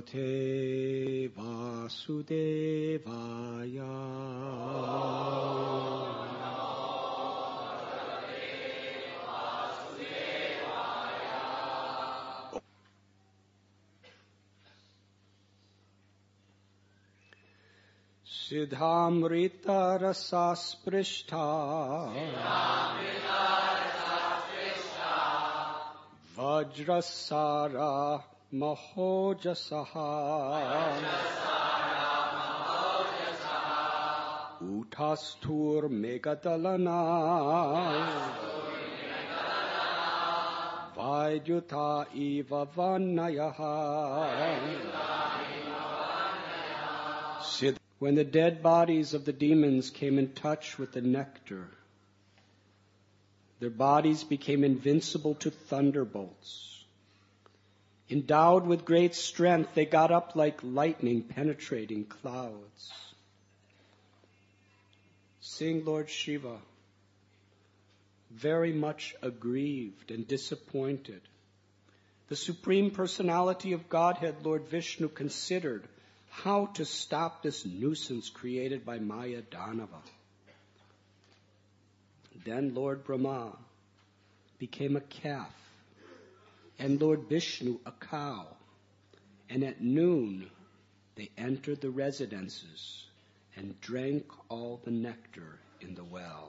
Bhagavate Vasudevaya. Siddhamrita rasasprishta Vajrasara Mahojasaha Utastur Megadalana Vaidyuta Iva Vannayaha. When the dead bodies of the demons came in touch with the nectar, their bodies became invincible to thunderbolts. Endowed with great strength, they got up like lightning penetrating clouds. Seeing Lord Shiva very much aggrieved and disappointed, the Supreme Personality of Godhead, Lord Vishnu, considered how to stop this nuisance created by Maya Danava. Then Lord Brahma became a calf, and Lord Vishnu a cow, and at noon they entered the residences and drank all the nectar in the well.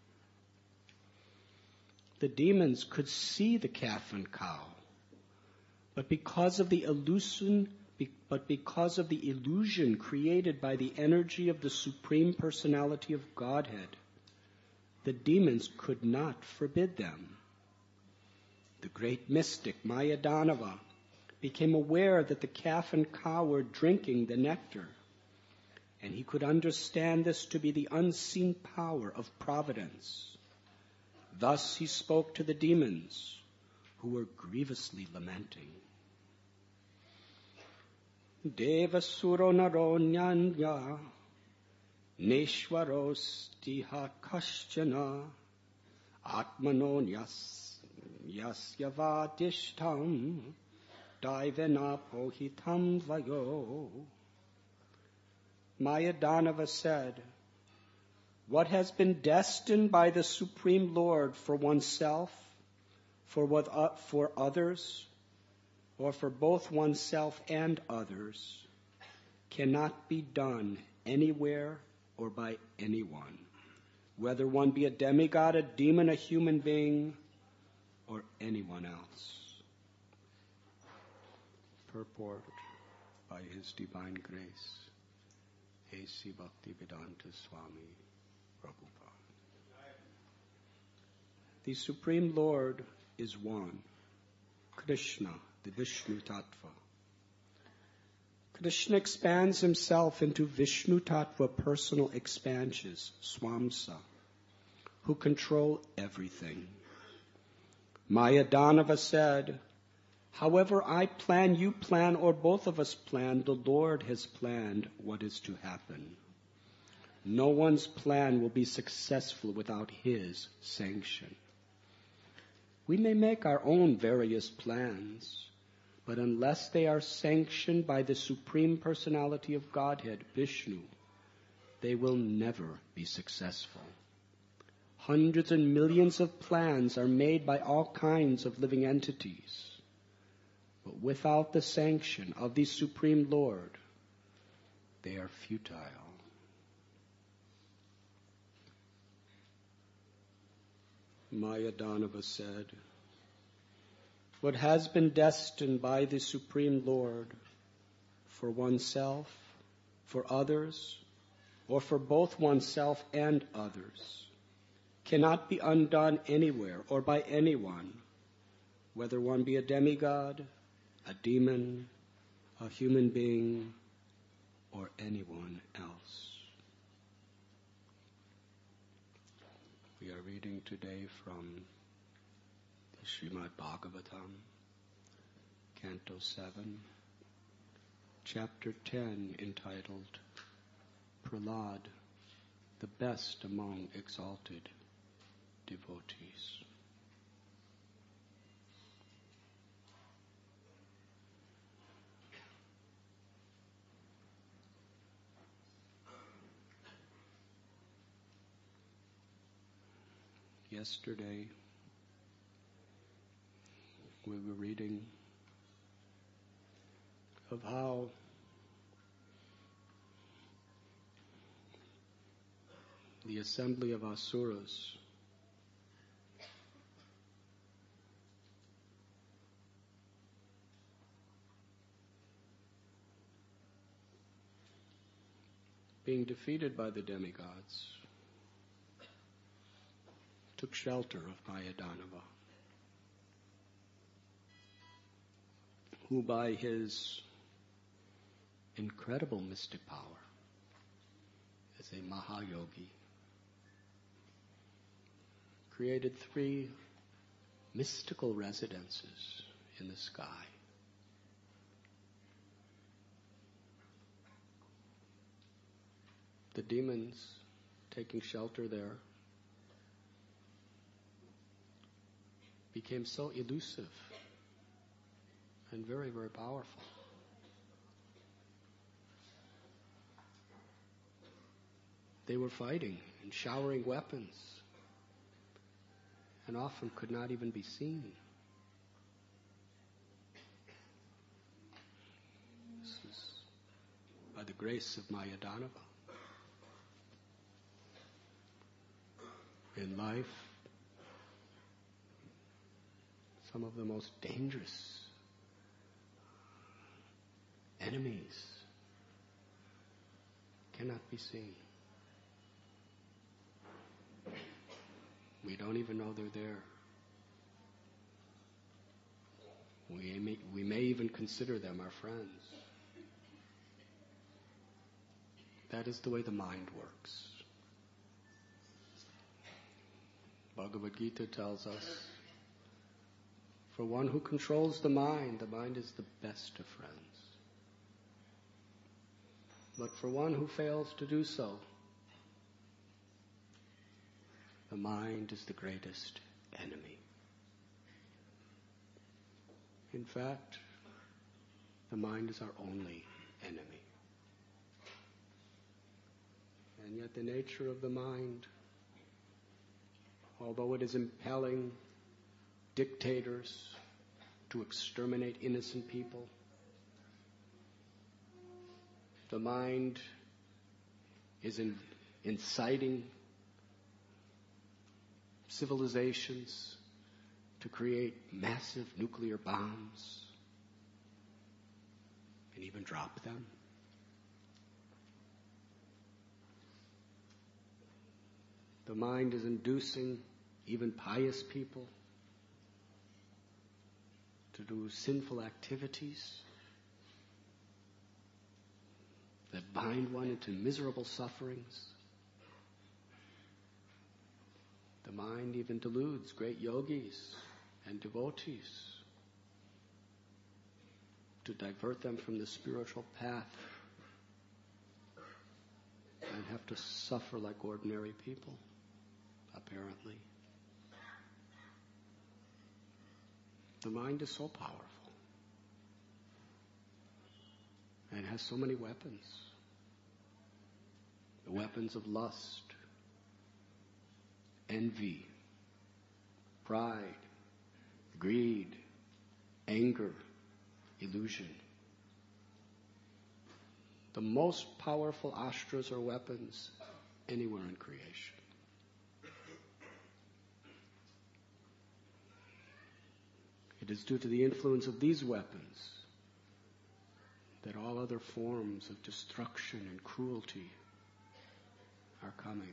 The demons could see the calf and cow, but because of the illusion created by the energy of the Supreme Personality of Godhead, the demons could not forbid them. The great mystic Mayadanava became aware that the calf and cow were drinking the nectar, and he could understand this to be the unseen power of providence. Thus he spoke to the demons, who were grievously lamenting. Devasuro naro nyanya Neshwarostiha kaschana Atmano yasyavadishtam Daivena pohitam vayo. Mayadanava said, what has been destined by the Supreme Lord for oneself, for others, or for both oneself and others, cannot be done anywhere or by anyone, whether one be a demigod, a demon, a human being, or anyone else. Purport by His Divine Grace, A.C. Bhaktivedanta Swami Prabhupada. The Supreme Lord is one, Krishna, the Vishnu Tattva. Krishna expands himself into Vishnu Tattva personal expansions, Swamsa, who control everything. Mayadanava said, however I plan, you plan, or both of us plan, the Lord has planned what is to happen. No one's plan will be successful without His sanction. We may make our own various plans, but unless they are sanctioned by the Supreme Personality of Godhead, Vishnu, they will never be successful. Hundreds and millions of plans are made by all kinds of living entities, but without the sanction of the Supreme Lord, they are futile. Mayadanava said, what has been destined by the Supreme Lord for oneself, for others, or for both oneself and others, cannot be undone anywhere or by anyone, whether one be a demigod, a demon, a human being, or anyone else. We are reading today from the Srimad Bhagavatam, Canto 7, Chapter 10, entitled Prahlad, the best among exalted devotees. Yesterday, we were reading of how the assembly of Asuras being defeated by the demigods took shelter of Mayadanava, who by his incredible mystic power as a Mahayogi created 3 mystical residences in the sky. The demons taking shelter there became so elusive and very, very powerful. They were fighting and showering weapons, and often could not even be seen. This is by the grace of Mayadanava. In life, some of the most dangerous enemies cannot be seen. We don't even know they're there. We may even consider them our friends. That is the way the mind works. Bhagavad Gita tells us, for one who controls the mind is the best of friends. But for one who fails to do so, the mind is the greatest enemy. In fact, the mind is our only enemy. And yet the nature of the mind, although it is impelling dictators to exterminate innocent people, the mind is inciting civilizations to create massive nuclear bombs and even drop them. The mind is inducing even pious people to do sinful activities that bind one into miserable sufferings. The mind even deludes great yogis and devotees to divert them from the spiritual path and have to suffer like ordinary people, apparently. The mind is so powerful and has so many weapons. The weapons of lust, envy, pride, greed, anger, illusion. The most powerful astras or weapons anywhere in creation. It is due to the influence of these weapons that all other forms of destruction and cruelty are coming.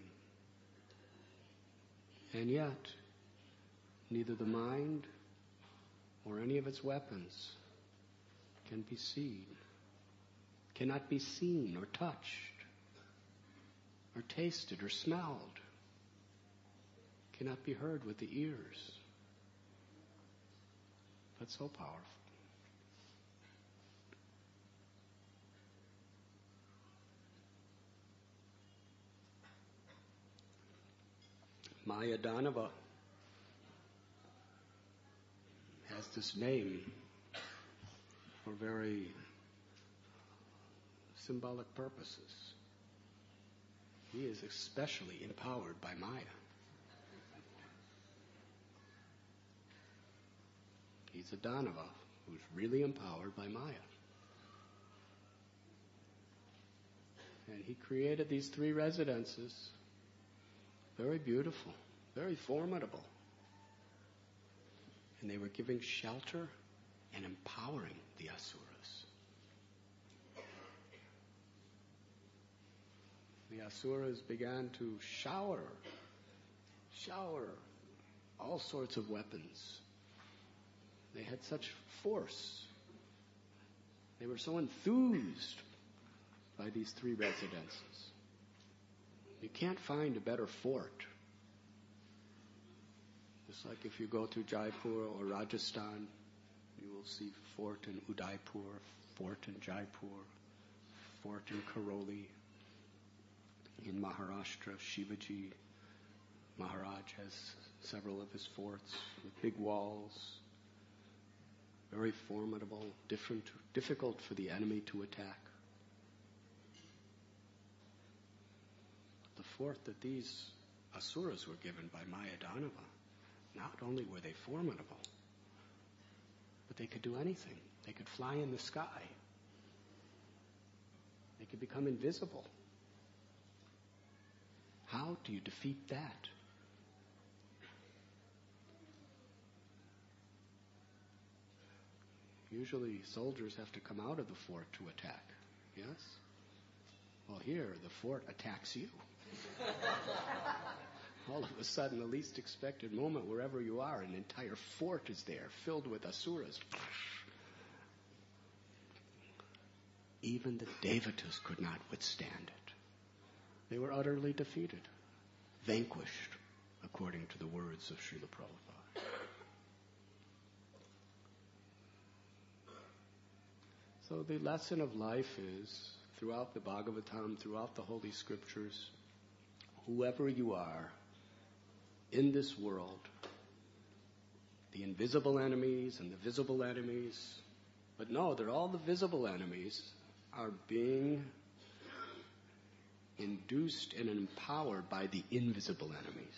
And yet, neither the mind or any of its weapons cannot be seen or touched or tasted or smelled, cannot be heard with the ears, but so powerful. Mayadanava has this name for very symbolic purposes. He is especially empowered by Maya. He's a Danava who's really empowered by Maya. And he created these 3 residences. Very beautiful, very formidable. And they were giving shelter and empowering the Asuras. The Asuras began to shower all sorts of weapons. They had such force. They were so enthused by these 3 residences. You can't find a better fort. Just like if you go to Jaipur or Rajasthan, you will see fort in Udaipur, fort in Jaipur, fort in Karoli. In Maharashtra, Shivaji Maharaj has several of his forts with big walls, very formidable, difficult for the enemy to attack. The fort that these Asuras were given by Mayadanava, not only were they formidable, but they could do anything. They could fly in the sky. They could become invisible. How do you defeat that? Usually soldiers have to come out of the fort to attack. Yes? Well, here the fort attacks you. All of a sudden, the least expected moment, wherever you are, an entire fort is there, filled with Asuras. Even the Devatas could not withstand it. They were utterly defeated, vanquished, according to the words of Srila Prabhupada. So the lesson of life is, throughout the Bhagavatam, throughout the Holy Scriptures, whoever you are in this world, the invisible enemies and the visible enemies, but no, they're all the visible enemies, are being induced and empowered by the invisible enemies.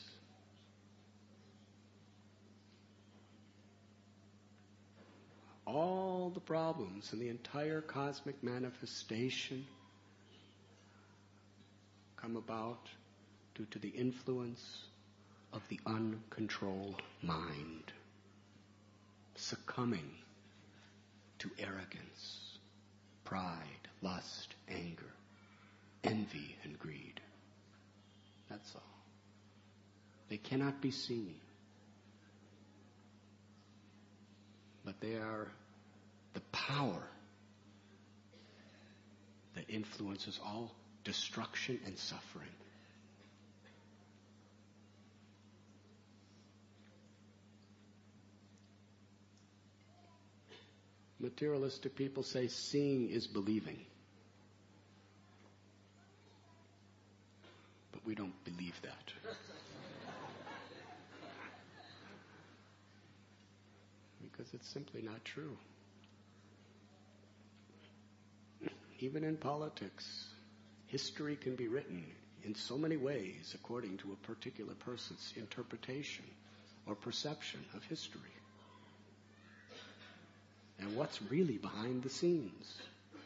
All the problems in the entire cosmic manifestation come about due to the influence of the uncontrolled mind, succumbing to arrogance, pride, lust, anger, envy, and greed. That's all. They cannot be seen, but they are the power that influences all destruction and suffering. Materialistic people say seeing is believing. But we don't believe that. Because it's simply not true. Even in politics, history can be written in so many ways according to a particular person's interpretation or perception of history. And what's really behind the scenes?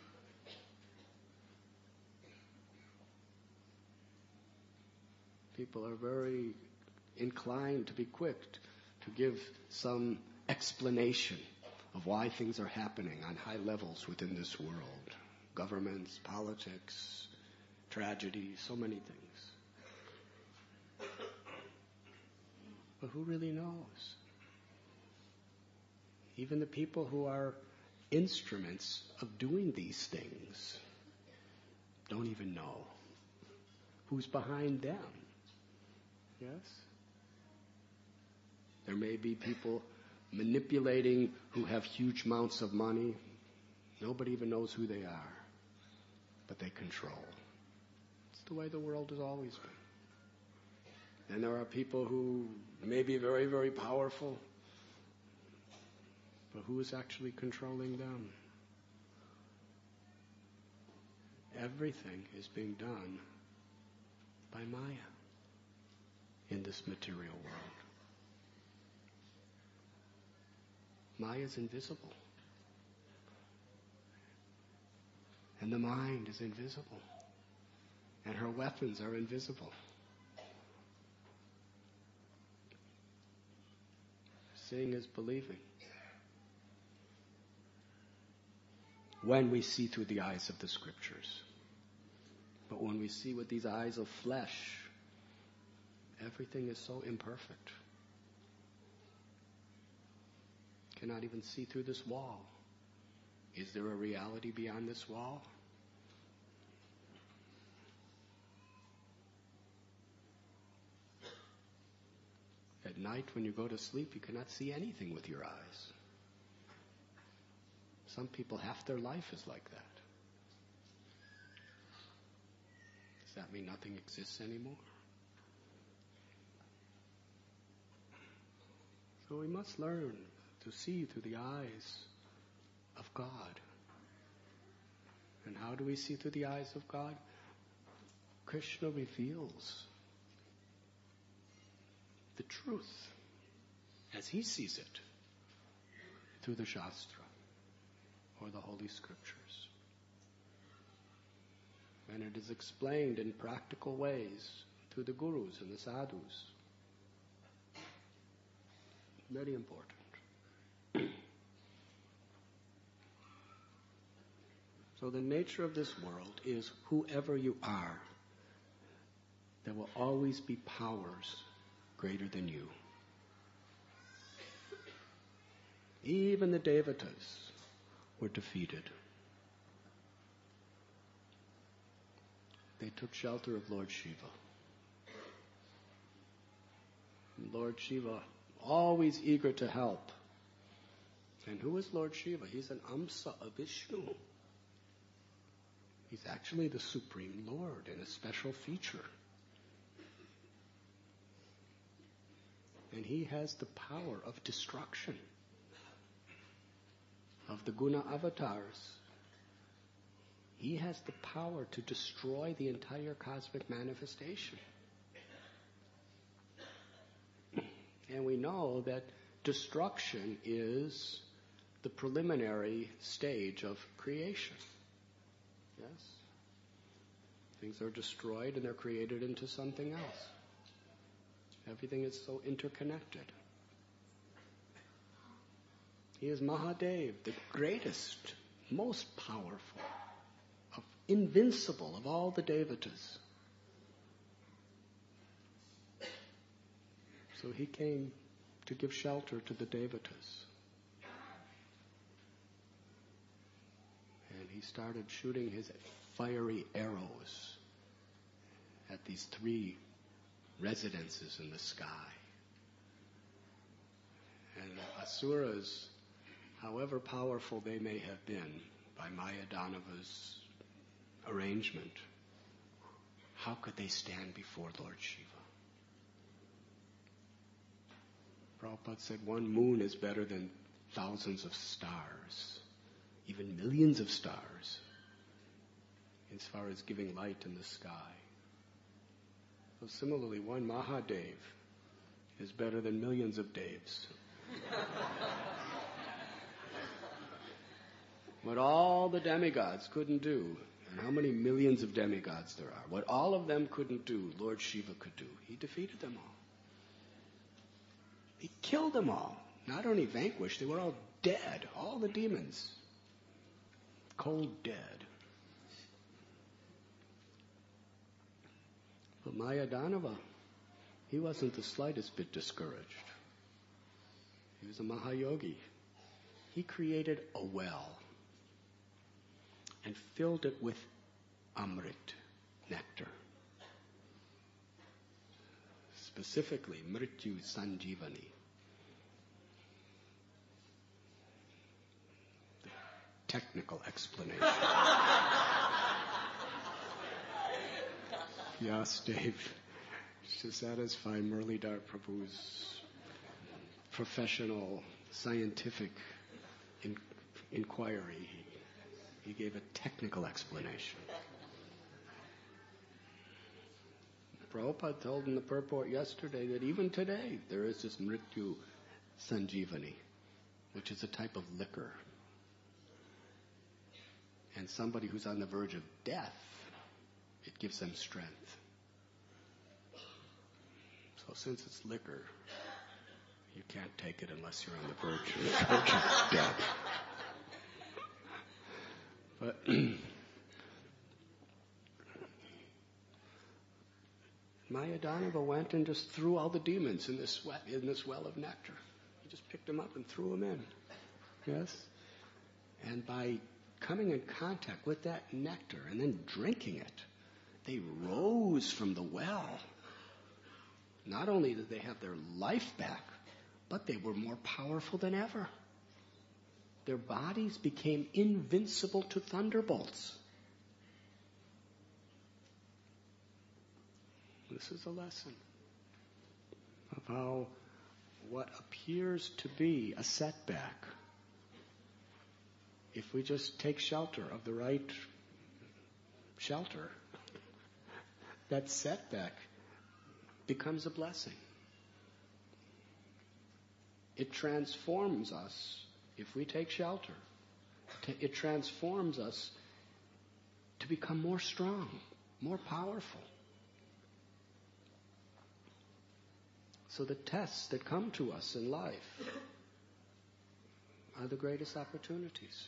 People are very inclined to be quick to give some explanation of why things are happening on high levels within this world. Governments, politics, tragedy, so many things. But who really knows? Even the people who are instruments of doing these things don't even know who's behind them. Yes? There may be people manipulating who have huge amounts of money. Nobody even knows who they are, but they control. It's the way the world has always been. And there are people who may be very, very powerful, but who is actually controlling them? Everything is being done by Maya in this material world. Maya is invisible. And the mind is invisible. And her weapons are invisible. Seeing is believing. When we see through the eyes of the scriptures. But when we see with these eyes of flesh, everything is so imperfect. Cannot even see through this wall. Is there a reality beyond this wall? At night when you go to sleep, you cannot see anything with your eyes. Some people, half their life is like that. Does that mean nothing exists anymore? So we must learn to see through the eyes of God. And how do we see through the eyes of God? Krishna reveals the truth as he sees it through the Shastra or the Holy Scriptures. And it is explained in practical ways through the gurus and the sadhus. Very important. So the nature of this world is whoever you are, there will always be powers greater than you. Even the Devatas were defeated. They took shelter of Lord Shiva. And Lord Shiva, always eager to help. And who is Lord Shiva? He's an Amsa of Vishnu. He's actually the Supreme Lord in a special feature. And he has the power of destruction of the Guna avatars. He has the power to destroy the entire cosmic manifestation. And we know that destruction is the preliminary stage of creation. Yes? Things are destroyed and they're created into something else. Everything is so interconnected. He is Mahadev, the greatest, most powerful, invincible of all the Devatas. So he came to give shelter to the Devatas. And he started shooting his fiery arrows at these 3 residences in the sky. And asuras, however powerful they may have been by Mayadanava's arrangement, how could they stand before Lord Shiva? Prabhupada said 1 moon is better than thousands of stars, even millions of stars, as far as giving light in the sky. So similarly, 1 Mahadev is better than millions of Devs. What all the demigods couldn't do, and how many millions of demigods there are, what all of them couldn't do, Lord Shiva could do. He defeated them all. He killed them all. Not only vanquished, they were all dead. All the demons. Cold dead. But Mayadanava, he wasn't the slightest bit discouraged. He was a Mahayogi. He created a well and filled it with Amrit, nectar. Specifically, Mrityu Sanjivani. The technical explanation. Vyasadeva, to satisfy Murlidhar Prabhu's professional, scientific inquiry, he gave a technical explanation. Prabhupada told in the purport yesterday that even today there is this Mrityu Sanjivani. which is a type of liquor. And somebody who's on the verge of death, it gives them strength. So since it's liquor, you can't take it unless you're on the verge of death. But Mayadhanava went and just threw all the demons in this well of nectar. He just picked them up and threw them in. Yes? And by coming in contact with that nectar and then drinking it, they rose from the well. Not only did they have their life back, but they were more powerful than ever. Their bodies became invincible to thunderbolts. This is a lesson of how what appears to be a setback, if we just take shelter of the right shelter, that setback becomes a blessing. It transforms us, if we take shelter, it transforms us to become more strong, more powerful. So the tests that come to us in life are the greatest opportunities.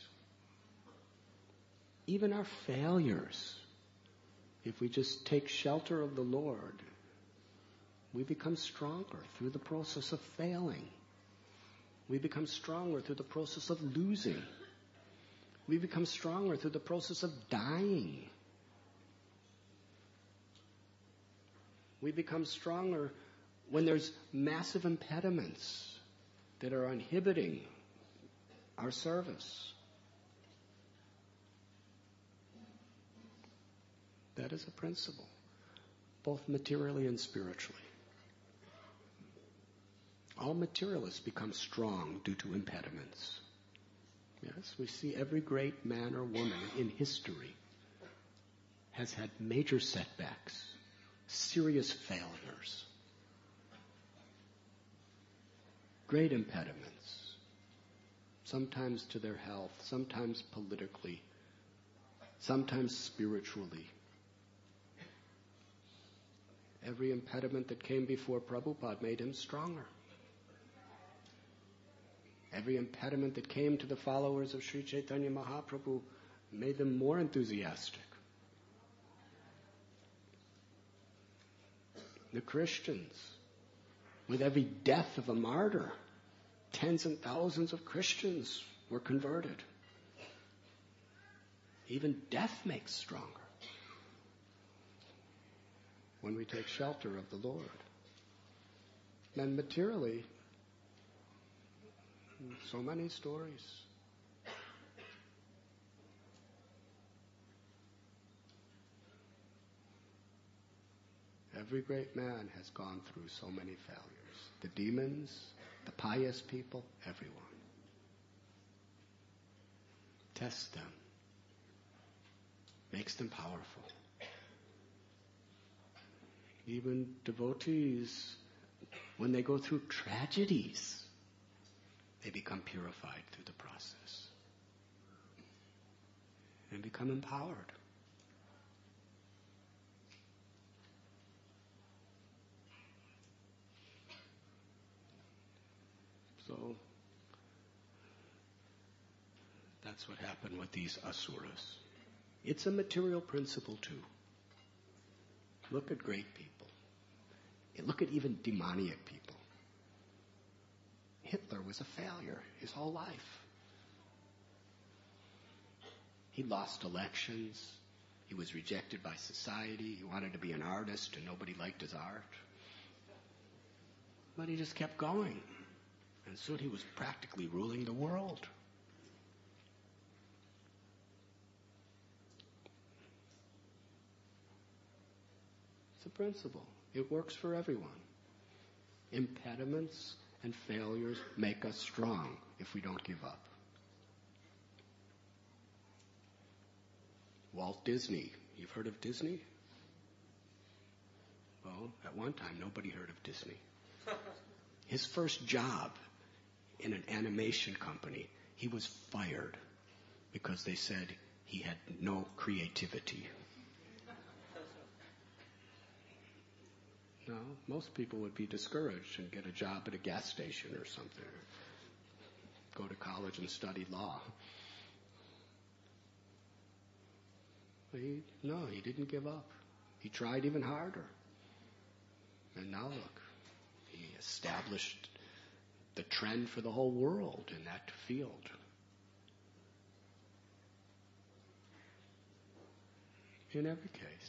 Even our failures, if we just take shelter of the Lord, we become stronger through the process of failing. We become stronger through the process of losing. We become stronger through the process of dying. We become stronger when there's massive impediments that are inhibiting our service. That is a principle, both materially and spiritually. All materialists become strong due to impediments. Yes, we see every great man or woman in history has had major setbacks, serious failures, great impediments, sometimes to their health, sometimes politically, sometimes spiritually. Every impediment that came before Prabhupada made him stronger. Every impediment that came to the followers of Sri Chaitanya Mahaprabhu made them more enthusiastic. The Christians, with every death of a martyr, tens and thousands of Christians were converted. Even death makes stronger when we take shelter of the Lord. And materially, so many stories. Every great man has gone through so many failures. The demons, the pious people, everyone. Tests them. Makes them powerful. Even devotees, when they go through tragedies, they become purified through the process and become empowered. So that's what happened with these asuras. It's a material principle too. Look at great people. Look at even demoniac people. Hitler was a failure his whole life. He lost elections. He was rejected by society. He wanted to be an artist and nobody liked his art. But he just kept going. And soon he was practically ruling the world. It's a principle. It works for everyone. Impediments and failures make us strong if we don't give up. Walt Disney. You've heard of Disney? Well, at one time nobody heard of Disney. His first job, in an animation company. He was fired because they said he had no creativity. No, most people would be discouraged and get a job at a gas station or something. Go to college and study law. But he didn't give up. He tried even harder. And now look, he established the trend for the whole world in that field. In every case.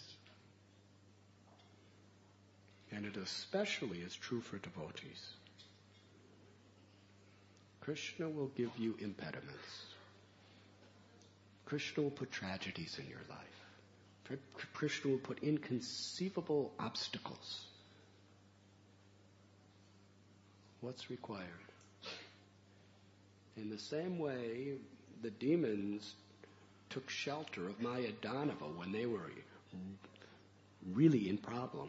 And it especially is true for devotees. Krishna will give you impediments. Krishna will put tragedies in your life. Krishna will put inconceivable obstacles. What's required? In the same way, the demons took shelter of Maya Danava when they were really in problem.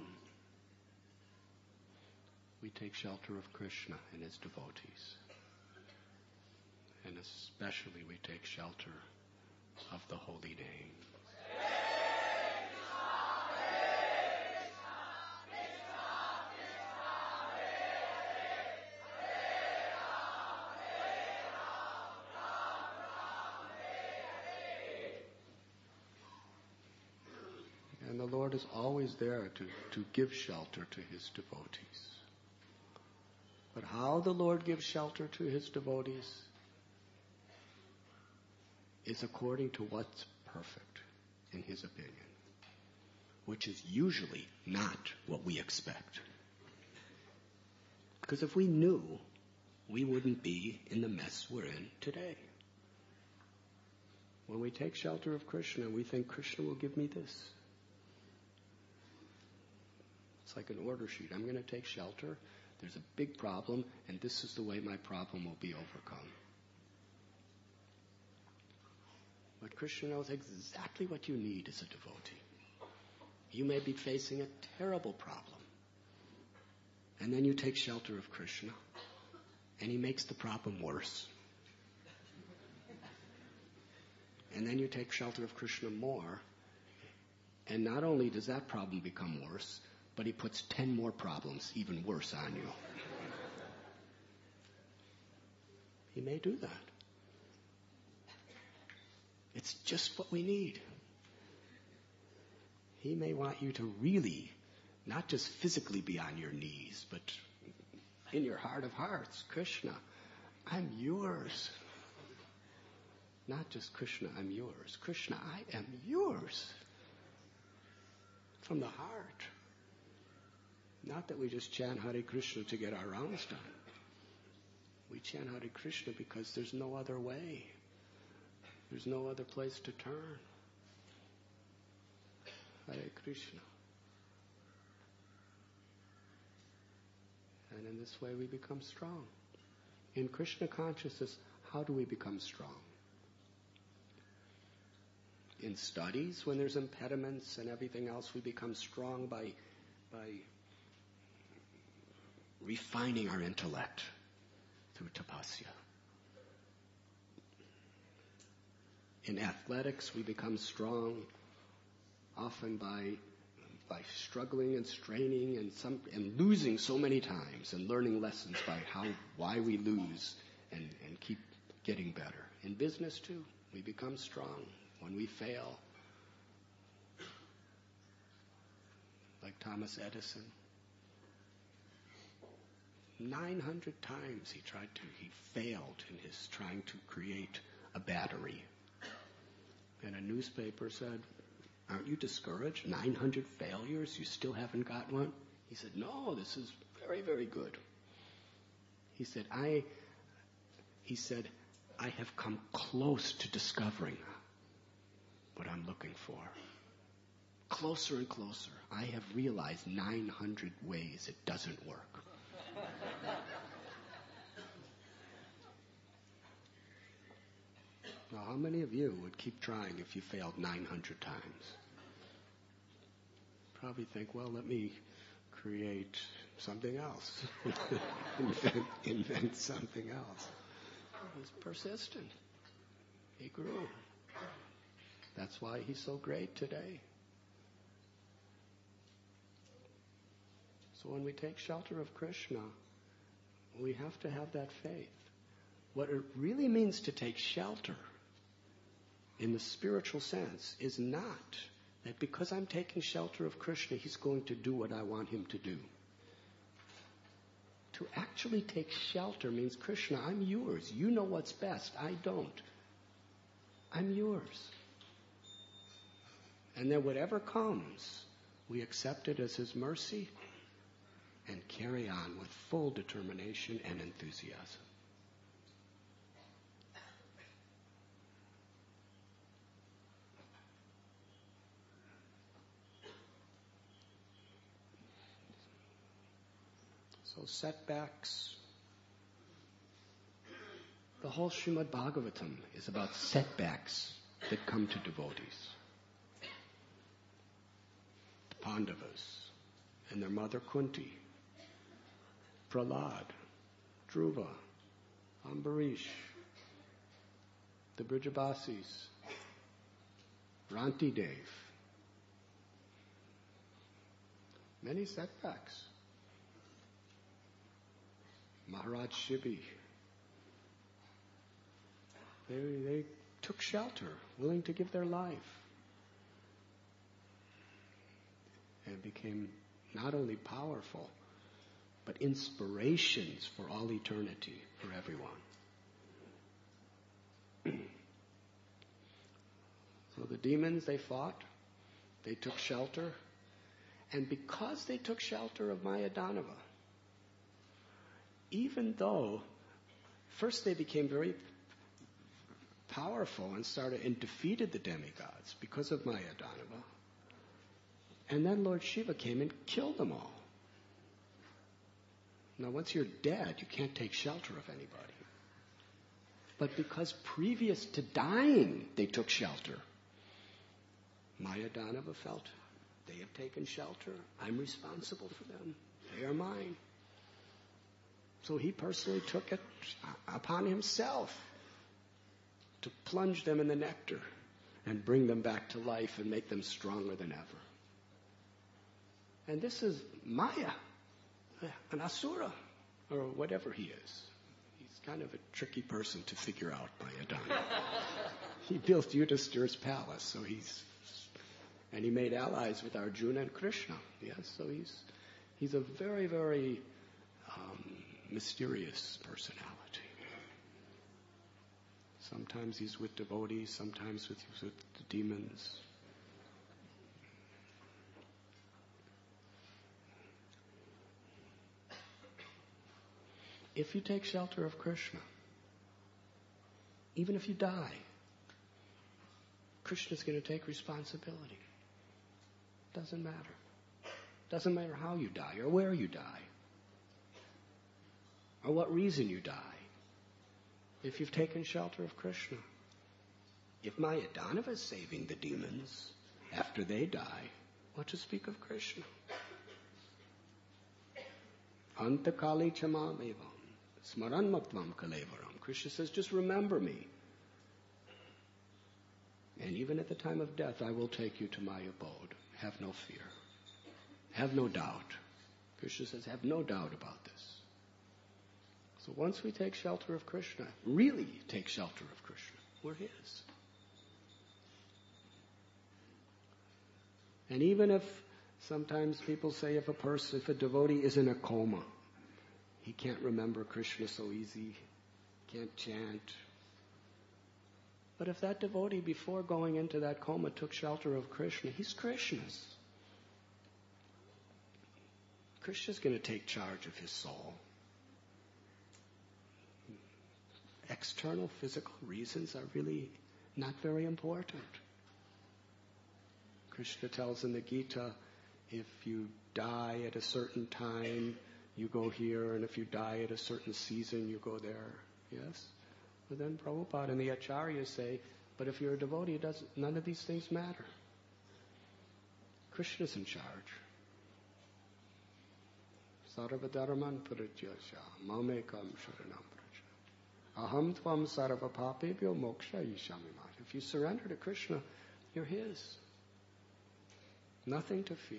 We take shelter of Krishna and his devotees. And especially we take shelter of the holy name. And the Lord is always there to give shelter to his devotees. But how the Lord gives shelter to his devotees is according to what's perfect in his opinion, which is usually not what we expect. Because if we knew, we wouldn't be in the mess we're in today. When we take shelter of Krishna, we think Krishna will give me this. It's like an order sheet. I'm going to take shelter. There's a big problem, and this is the way my problem will be overcome. But Krishna knows exactly what you need as a devotee. You may be facing a terrible problem. And then you take shelter of Krishna, and he makes the problem worse. And then you take shelter of Krishna more, and not only does that problem become worse, but he puts 10 more problems even worse on you. He may do that. It's just what we need. He may want you to really, not just physically be on your knees, but in your heart of hearts, Krishna, I'm yours. Not just Krishna, I'm yours. Krishna, I am yours. From the heart. Not that we just chant Hare Krishna to get our rounds done. We chant Hare Krishna because there's no other way. There's no other place to turn. Hare Krishna. And in this way we become strong. In Krishna consciousness, how do we become strong? In studies, when there's impediments and everything else, we become strong by refining our intellect through tapasya. In athletics, we become strong often by struggling and straining and losing so many times and learning lessons by why we lose and keep getting better. In business too, we become strong when we fail. Like Thomas Edison. 900 times he failed in his trying to create a battery. And a newspaper said, aren't you discouraged? 900 failures? You still haven't got one? He said, no, this is very, very good. He said, I have come close to discovering what I'm looking for. Closer and closer. I have realized 900 ways it doesn't work. Now, how many of you would keep trying if you failed 900 times? Probably think, well, let me create something else. invent something else. He was persistent. He grew. That's why he's so great today. So when we take shelter of Krishna, we have to have that faith. What it really means to take shelter in the spiritual sense is not that because I'm taking shelter of Krishna, he's going to do what I want him to do. To actually take shelter means, Krishna, I'm yours. You know what's best. I don't. I'm yours. And then whatever comes, we accept it as his mercy and carry on with full determination and enthusiasm. So setbacks. The whole Srimad Bhagavatam is about setbacks that come to devotees. The Pandavas and their mother Kunti, Prahlad, Dhruva, Ambarish, the Brijabasis, Rantidev. Many setbacks. Maharaj Shibi. They took shelter, willing to give their life. And became not only powerful, but inspirations for all eternity, for everyone. So the demons, they fought, they took shelter, and because they took shelter of Mayadanava, even though first they became very powerful and defeated the demigods because of Mayadanava, and then Lord Shiva came and killed them all. Now once you're dead, you can't take shelter of anybody. But because previous to dying they took shelter, Mayadanava felt they have taken shelter. I'm responsible for them. They are mine. So he personally took it upon himself to plunge them in the nectar and bring them back to life and make them stronger than ever. And this is Maya, an asura, or whatever he is. He's kind of a tricky person to figure out, Mayadanava. He built Yudhishthira's palace, so and he made allies with Arjuna and Krishna. Yes, so he's a very, very mysterious personality. Sometimes he's with devotees, sometimes he's with the demons. If you take shelter of Krishna, even if you die, Krishna's going to take responsibility. Doesn't matter. Doesn't matter how you die or where you die or what reason you die. If you've taken shelter of Krishna, if Mayadanava is saving the demons after they die, what to speak of Krishna? Antakali chamam evam smaranmatvam kalevaram. Krishna says, just remember me. And even at the time of death, I will take you to my abode. Have no fear. Have no doubt. Krishna says, have no doubt about this. So once we take shelter of Krishna, really take shelter of Krishna, we're his. And even if sometimes people say if a devotee is in a coma, he can't remember Krishna so easy, can't chant. But if that devotee before going into that coma took shelter of Krishna, he's Krishna's. Krishna's going to take charge of his soul. External physical reasons are really not very important. Krishna tells in the Gita, if you die at a certain time, you go here, and if you die at a certain season, you go there. Yes? But then Prabhupada and the Acharyas say, but if you're a devotee, none of these things matter. Krishna's in charge. Sarvadharman parityasya mamekam sharanam praja. Aham tvam sarva papebhyo moksha yishamima. If you surrender to Krishna, you're His. Nothing to fear.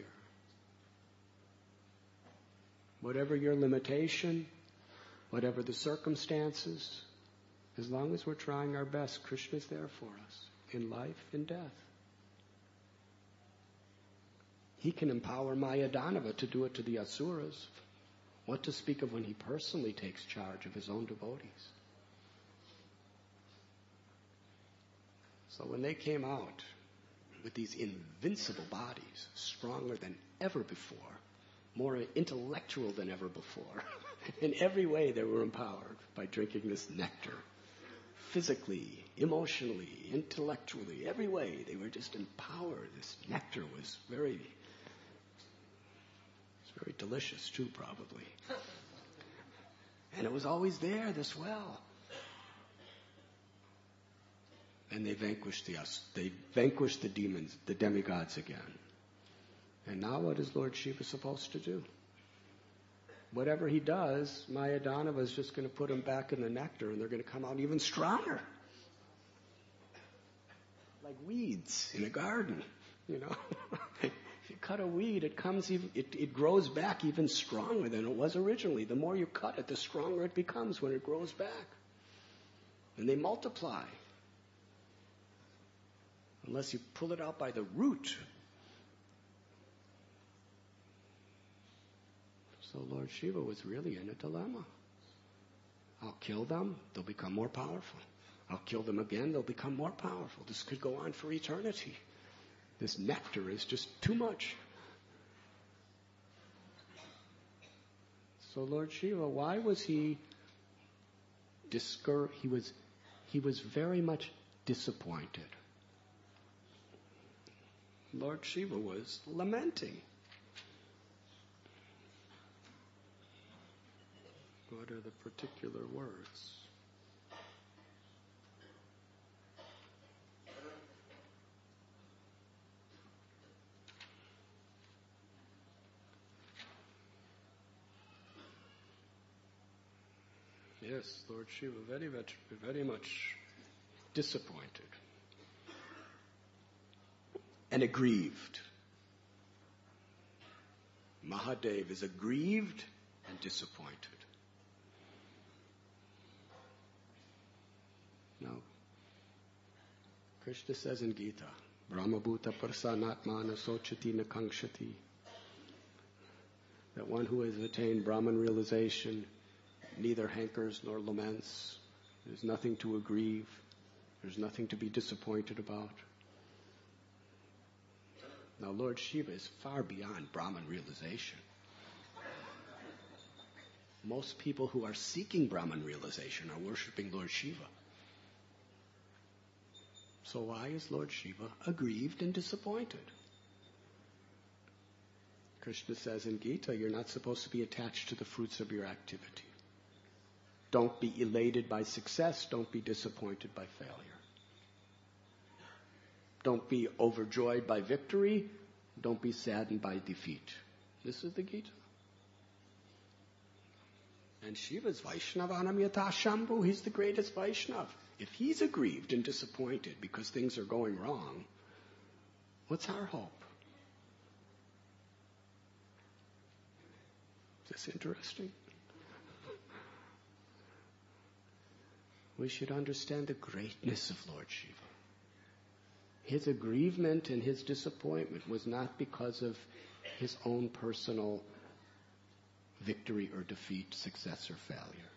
Whatever your limitation, whatever the circumstances, as long as we're trying our best, Krishna is there for us, in life, in death. He can empower Mayadanava to do it to the Asuras. What to speak of when he personally takes charge of his own devotees? So when they came out with these invincible bodies, stronger than ever before, more intellectual than ever before, in every way they were empowered by drinking this nectar. Physically, emotionally, intellectually, every way they were just empowered. This nectar was very delicious too, probably. And it was always there, this well. And they vanquished the demons, the demigods again. And now what is Lord Shiva supposed to do? Whatever he does, Mayadanava is just going to put them back in the nectar, and they're going to come out even stronger. Like weeds in a garden, you know. If you cut a weed, it grows back even stronger than it was originally. The more you cut it, the stronger it becomes when it grows back. And they multiply. Unless you pull it out by the root. So Lord Shiva was really in a dilemma. I'll kill them, they'll become more powerful. I'll kill them again, they'll become more powerful. This could go on for eternity. This nectar is just too much. So Lord Shiva, why was he discouraged? He was very much disappointed. Lord Shiva was lamenting. What are the particular words? Yes, Lord Shiva, very much disappointed and aggrieved. Mahadev is aggrieved and disappointed. Now, Krishna says in Gita, Brahmabhuta Prasanatmana Sochati Nakangshati, that one who has attained Brahman realization neither hankers nor laments. There's nothing to aggrieve. There's nothing to be disappointed about. Now, Lord Shiva is far beyond Brahman realization. Most people who are seeking Brahman realization are worshipping Lord Shiva. So why is Lord Shiva aggrieved and disappointed? Krishna says in Gita, you're not supposed to be attached to the fruits of your activity. Don't be elated by success. Don't be disappointed by failure. Don't be overjoyed by victory. Don't be saddened by defeat. This is the Gita. And Shiva's Vaishnavanam Yata Shambhu, he's the greatest Vaishnav. If he's aggrieved and disappointed because things are going wrong, what's our hope? Is this interesting? We should understand the greatness of Lord Shiva. His aggrievement and his disappointment was not because of his own personal victory or defeat, success or failure.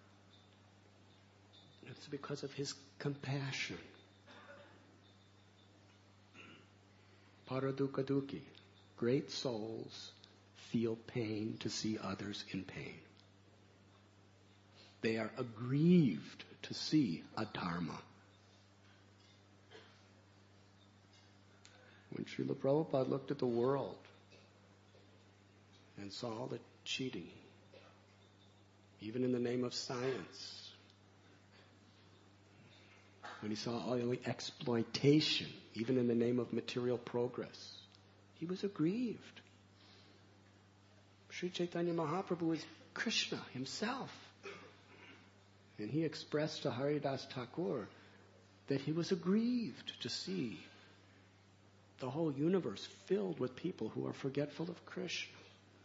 It's because of his compassion. Paradukaduki. Great souls feel pain to see others in pain. They are aggrieved to see adharma. When Srila Prabhupada looked at the world and saw all the cheating, even in the name of science, when he saw all the exploitation, even in the name of material progress, he was aggrieved. Sri Chaitanya Mahaprabhu is Krishna himself. And he expressed to Haridas Thakur that he was aggrieved to see the whole universe filled with people who are forgetful of Krishna.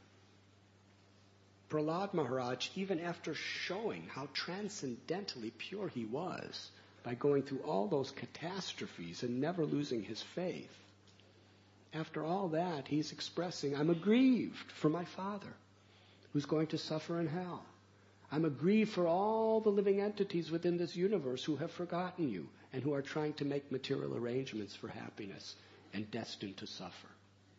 Prahlad Maharaj, even after showing how transcendentally pure he was by going through all those catastrophes and never losing his faith, after all that, he's expressing, I'm aggrieved for my father who's going to suffer in hell. I'm aggrieved for all the living entities within this universe who have forgotten you and who are trying to make material arrangements for happiness and destined to suffer.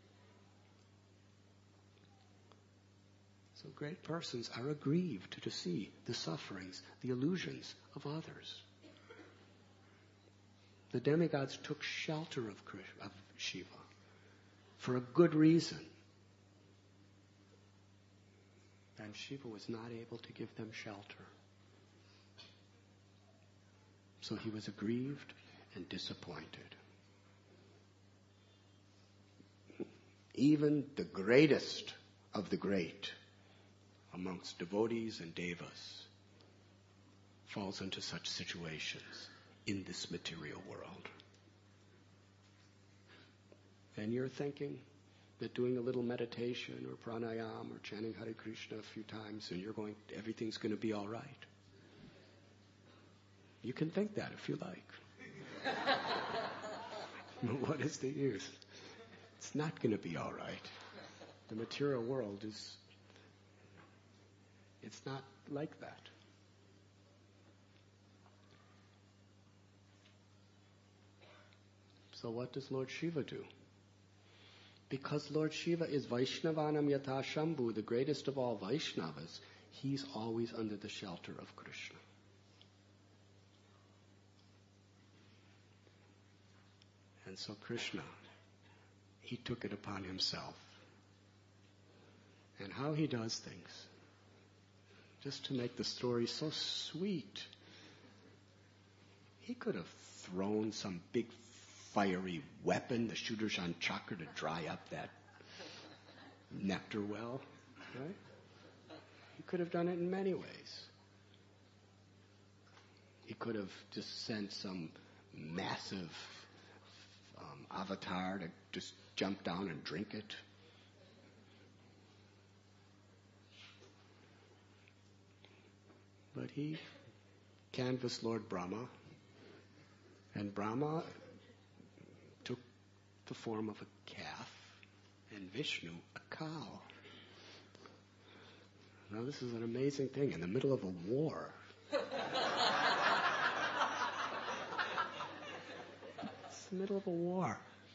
So great persons are aggrieved to see the sufferings, the illusions of others. The demigods took shelter of Shiva for a good reason. And Shiva was not able to give them shelter. So he was aggrieved and disappointed. Even the greatest of the great amongst devotees and devas falls into such situations in this material world. And you're thinking that doing a little meditation or pranayam or chanting Hare Krishna a few times and everything's going to be all right. You can think that if you like. But what is the use? It's not going to be all right. The material world it's not like that. So what does Lord Shiva do? Because Lord Shiva is Vaishnavanam Yatha Shambhu, the greatest of all Vaishnavas, he's always under the shelter of Krishna. And so Krishna, he took it upon himself. And how he does things, just to make the story so sweet. He could have thrown some big fiery weapon, the Sudarshan Chakra, to dry up that nectar well, right? He could have done it in many ways. He could have just sent some massive avatar to just jump down and drink it. But he canvassed Lord Brahma, and Brahma took the form of a calf, and Vishnu a cow. Now this is an amazing thing in the middle of a war. It's the middle of a war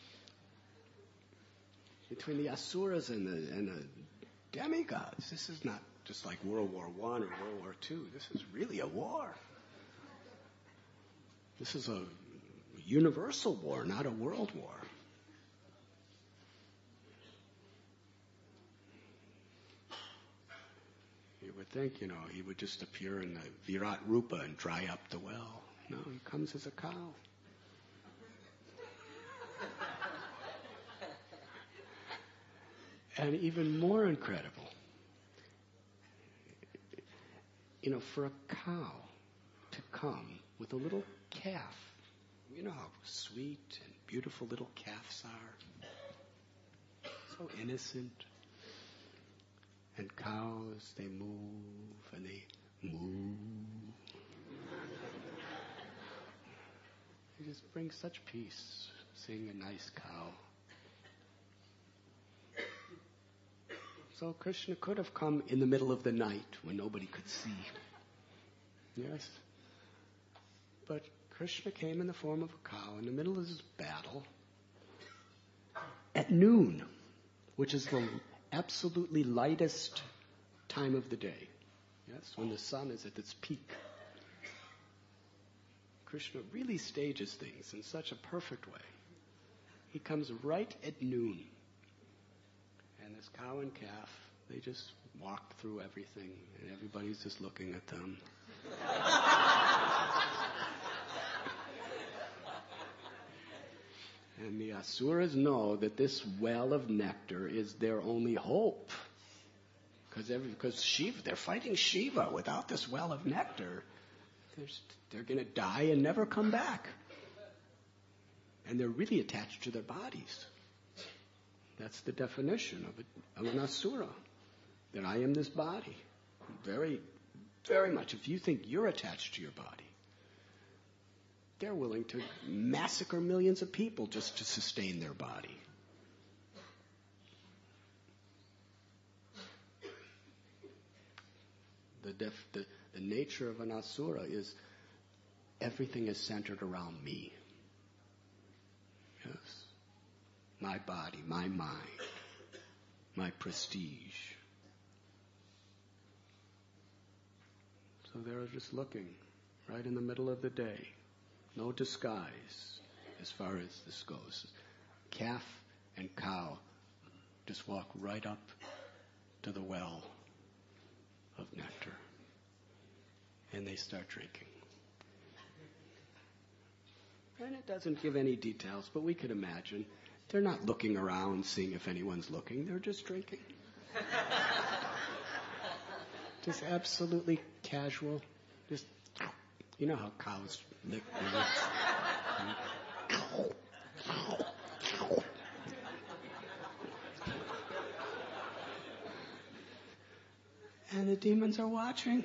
between the Asuras and the demigods. This is not just like World War I or World War II. This is really a war. This is a universal war, not a world war. You would think, he would just appear in the Virat Rupa and dry up the well. No, he comes as a cow. And even more incredible, for a cow to come with a little calf, you know how sweet and beautiful little calves are. So innocent. And cows, they move and they move. It just brings such peace, seeing a nice cow. So Krishna could have come in the middle of the night when nobody could see. Yes. But Krishna came in the form of a cow in the middle of this battle at noon, which is the absolutely lightest time of the day. Yes, when the sun is at its peak. Krishna really stages things in such a perfect way. He comes right at noon. And this cow and calf, they just walked through everything, and everybody's just looking at them. And the Asuras know that this well of nectar is their only hope. Because Shiva, they're fighting Shiva. Without this well of nectar, they're going to die and never come back. And they're really attached to their bodies. That's the definition of an asura. That I am this body. Very, very much. If you think you're attached to your body, they're willing to massacre millions of people just to sustain their body. The nature of an asura is everything is centered around me. Yes. My body, my mind, my prestige. So they're just looking right in the middle of the day. No disguise as far as this goes. Calf and cow just walk right up to the well of nectar. And they start drinking. And it doesn't give any details, but we could imagine. They're not looking around, seeing if anyone's looking. They're just drinking. Just absolutely casual. Just, you know how cows lick their lips. And the demons are watching.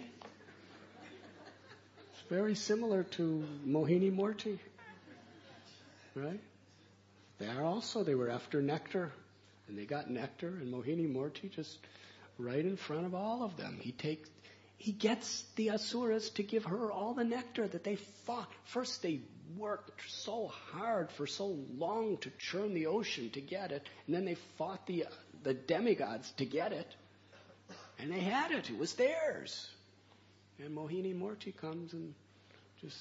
It's very similar to Mohini Murti. Right? They were after nectar. And they got nectar, and Mohini Murti just right in front of all of them. He gets the asuras to give her all the nectar that they fought. First they worked so hard for so long to churn the ocean to get it, and then they fought the demigods to get it. And they had it. It was theirs. And Mohini Murti comes and just...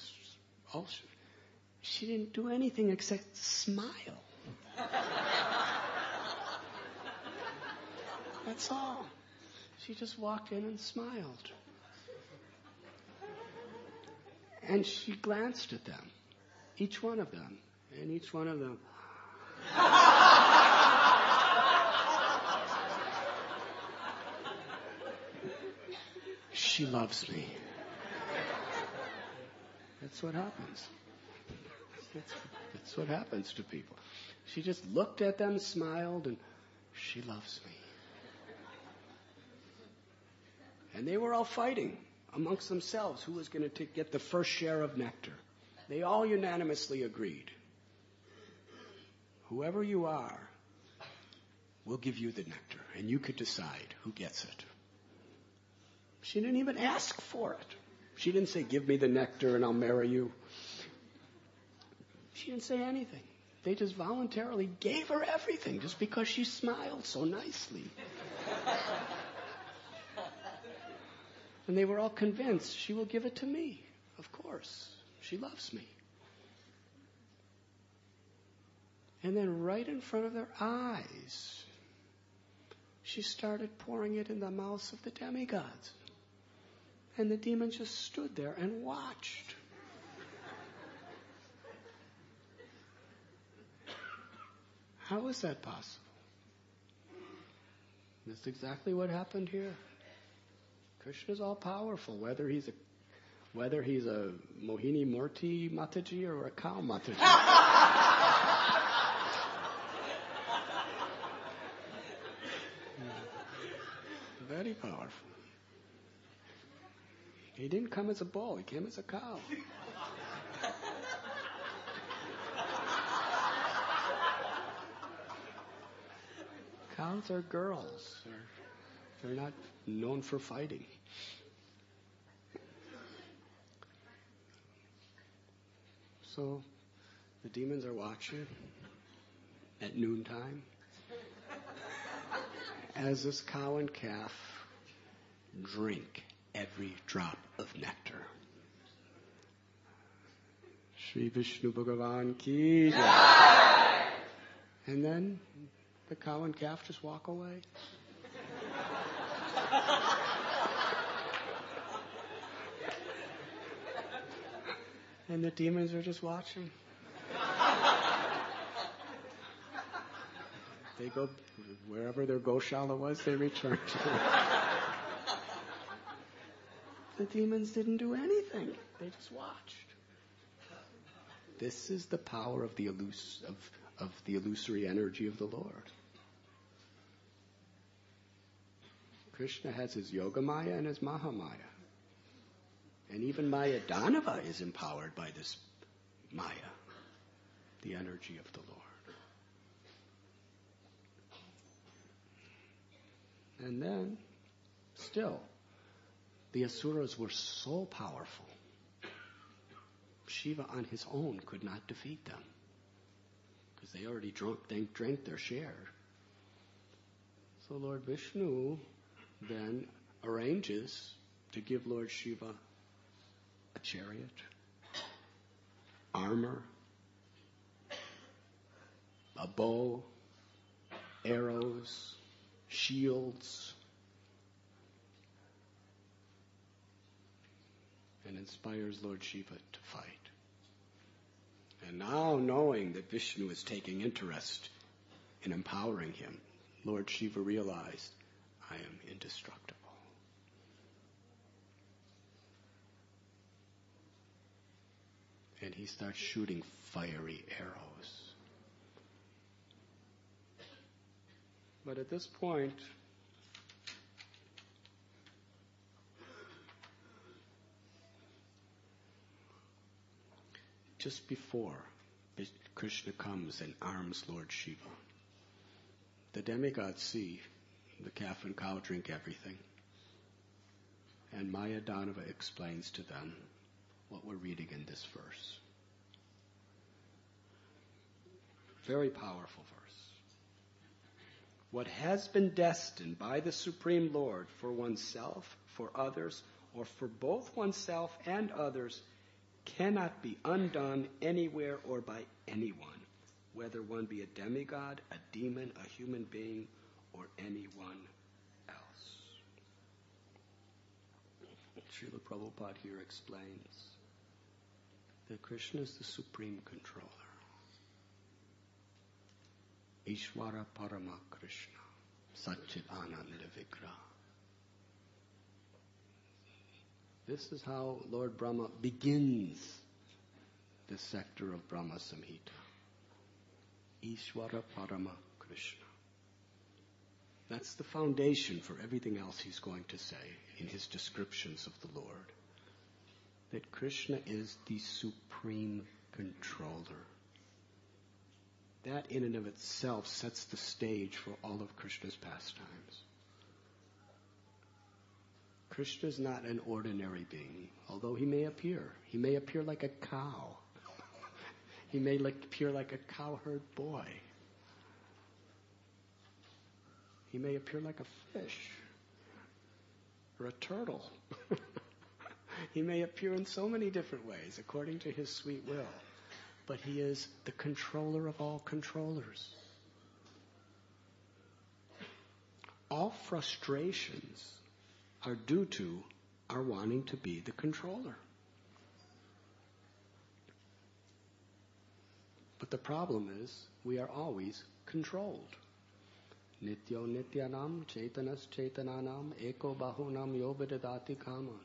She didn't do anything except smile. That's all. She just walked in and smiled. And she glanced at them. Each one of them. And each one of them... She loves me. That's what happens. That's what happens to people. She just looked at them, smiled, and she loves me. And they were all fighting amongst themselves who was going to get the first share of nectar. They all unanimously agreed. Whoever you are, we'll give you the nectar, and you could decide who gets it. She didn't even ask for it. She didn't say, give me the nectar and I'll marry you. She didn't say anything. They just voluntarily gave her everything just because she smiled so nicely. And they were all convinced, she will give it to me. Of course. She loves me. And then right in front of their eyes, she started pouring it in the mouths of the demigods. And the demons just stood there and watched. How is that possible? That's exactly what happened here. Krishna's all powerful, whether he's a Mohini Murti Mataji or a cow Mataji. Very powerful. He didn't come as a bull, he came as a cow. Cows are girls. They're not known for fighting. So the demons are watching at noontime as this cow and calf drink every drop of nectar. Shri Vishnu Bhagavan ki jai. And then the cow and calf just walk away. And the demons are just watching. They go, wherever their Goshala was, they returned. The demons didn't do anything. They just watched. This is the power of the illusory energy of the Lord. Krishna has his Yogamaya and his Mahamaya. And even Maya Danava is empowered by this Maya, the energy of the Lord. And then, still, the Asuras were so powerful. Shiva on his own could not defeat them because they already drank their share. So Lord Vishnu then arranges to give Lord Shiva a chariot, armor, a bow, arrows, shields, and inspires Lord Shiva to fight. And now, knowing that Vishnu is taking interest in empowering him, Lord Shiva realized, I am indestructible. And he starts shooting fiery arrows. But at this point, just before Krishna comes and arms Lord Shiva, the demigods see the calf and cow drink everything. And Maya Danava explains to them what we're reading in this verse. Very powerful verse. What has been destined by the Supreme Lord for oneself, for others, or for both oneself and others cannot be undone anywhere or by anyone, whether one be a demigod, a demon, a human being, or anyone else. Srila Prabhupada here explains that Krishna is the supreme controller. Ishvara Parama Krishna, Satchit Ananda Vigraha. This is how Lord Brahma begins the sector of Brahma Samhita. Ishvara Parama Krishna. That's the foundation for everything else he's going to say in his descriptions of the Lord. That Krishna is the supreme controller. That in and of itself sets the stage for all of Krishna's pastimes. Krishna is not an ordinary being, although he may appear. He may appear like a cow. He may appear like a cowherd boy. He may appear like a fish or a turtle. He may appear in so many different ways according to his sweet will. But he is the controller of all controllers. All frustrations are due to our wanting to be the controller. But the problem is, we are always controlled. Nityo nityanam chaitanas chaitananam eko bahunam yovidadati kaman.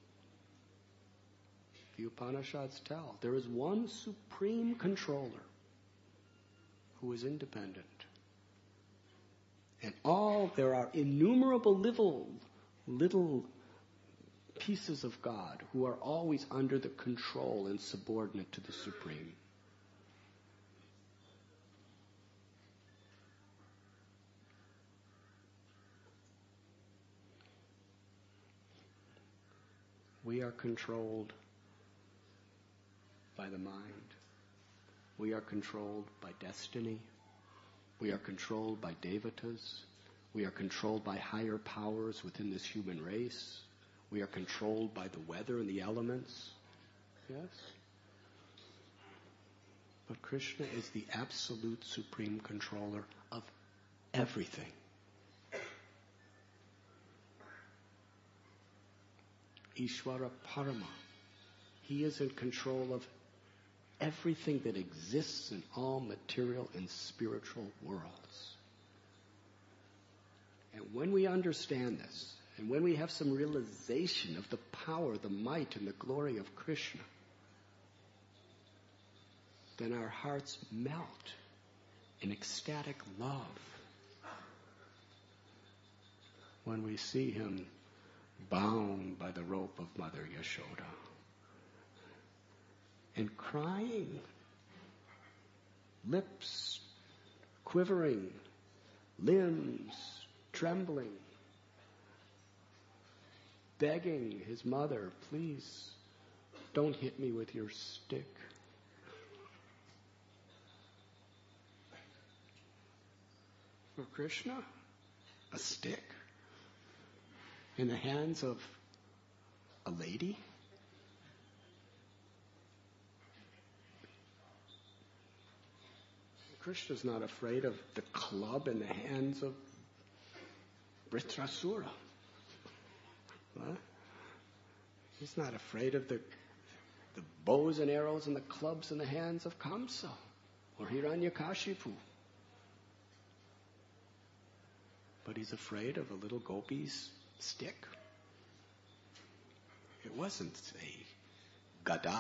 The Upanishads tell there is one supreme controller who is independent. And there are innumerable little pieces of God who are always under the control and subordinate to the Supreme. We are controlled by the mind. We are controlled by destiny. We are controlled by devatas. We are controlled by higher powers within this human race. We are controlled by the weather and the elements. Yes? But Krishna is the absolute supreme controller of everything. Ishvara Parama. He is in control of everything that exists in all material and spiritual worlds. And when we understand this, and when we have some realization of the power, the might, and the glory of Krishna, then our hearts melt in ecstatic love when we see him bound by the rope of Mother Yashoda and crying, lips quivering, limbs trembling, begging his mother, please don't hit me with your stick. For Krishna, a stick in the hands of a lady? Krishna's not afraid of the club in the hands of Vritrasura. Huh? He's not afraid of the bows and arrows and the clubs in the hands of Kamsa or Hiranyakashipu. But he's afraid of a little gopi's stick. It wasn't a gada.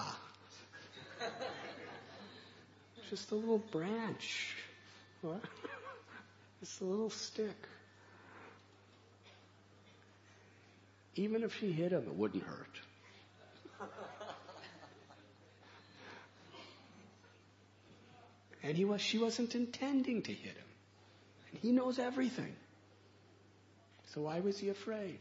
Just a little branch. What? Just a little stick. Even if she hit him, it wouldn't hurt. And she wasn't intending to hit him. And he knows everything. So why was he afraid?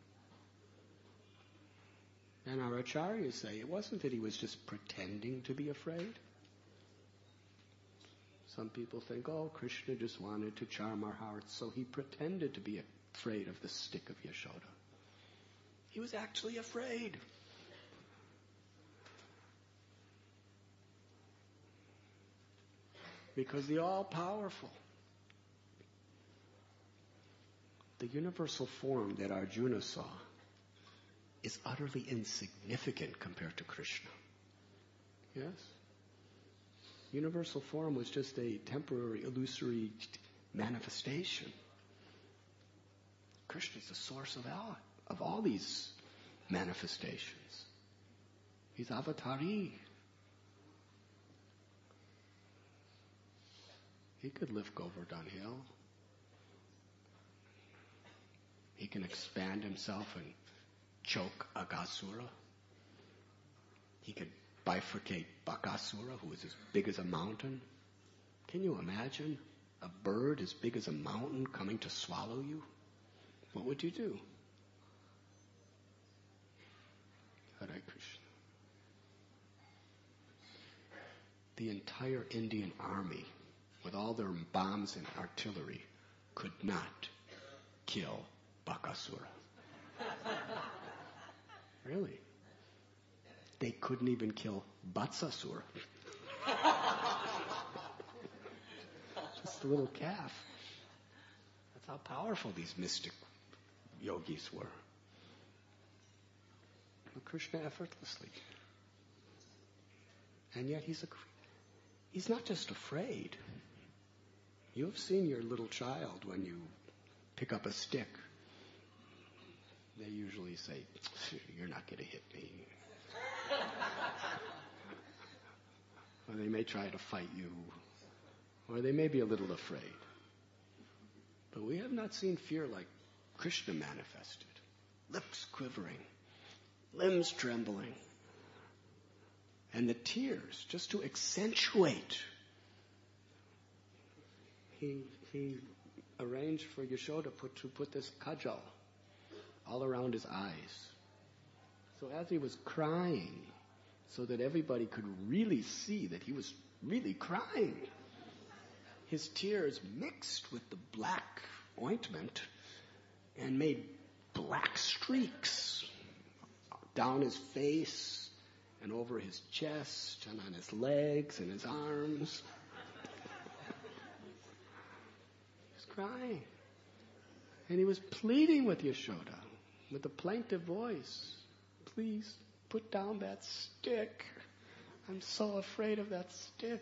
And our acharyas say it wasn't that he was just pretending to be afraid. Some people think, oh, Krishna just wanted to charm our hearts, so he pretended to be afraid of the stick of Yashoda. He was actually afraid. Because the all-powerful, the universal form that Arjuna saw is utterly insignificant compared to Krishna. Yes? Universal form was just a temporary, illusory manifestation. Krishna is the source of all these manifestations. He's avatari. He could lift Govardhan Hill. He can expand himself and choke Aghasura. He could bifurcate Bakasura, who is as big as a mountain. Can you imagine a bird as big as a mountain coming to swallow you? What would you do? Hare Krishna. The entire Indian army, with all their bombs and artillery, could not kill Bakasura. Really? They couldn't even kill Vatsasura. Just a little calf. That's how powerful these mystic yogis were. But Krishna effortlessly. And yet he's not just afraid. You have seen your little child when you pick up a stick. They usually say, you're not going to hit me. Or they may try to fight you. Or they may be a little afraid. But we have not seen fear like Krishna manifested. Lips quivering. Limbs trembling. And the tears, just to accentuate. He arranged for Yashoda to put this kajal all around his eyes. So as he was crying, so that everybody could really see that he was really crying, his tears mixed with the black ointment and made black streaks down his face and over his chest and on his legs and his arms. He was crying. And he was pleading with Yashoda with a plaintive voice. Please put down that stick. I'm so afraid of that stick.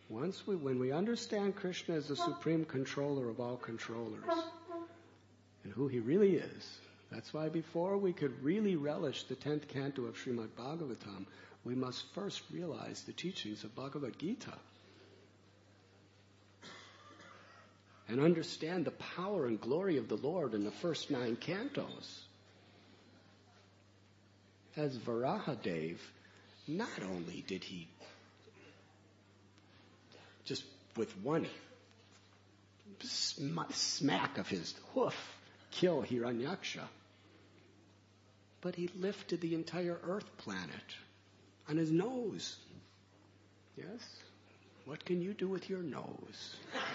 When we understand Krishna as the supreme controller of all controllers, and who he really is, that's why before we could really relish the 10th canto of Srimad Bhagavatam, we must first realize the teachings of Bhagavad Gita. And understand the power and glory of the Lord in the first 9 cantos. As Varahadev, not only did he just with one smack of his hoof kill Hiranyaksha, but he lifted the entire earth planet on his nose. Yes? What can you do with your nose?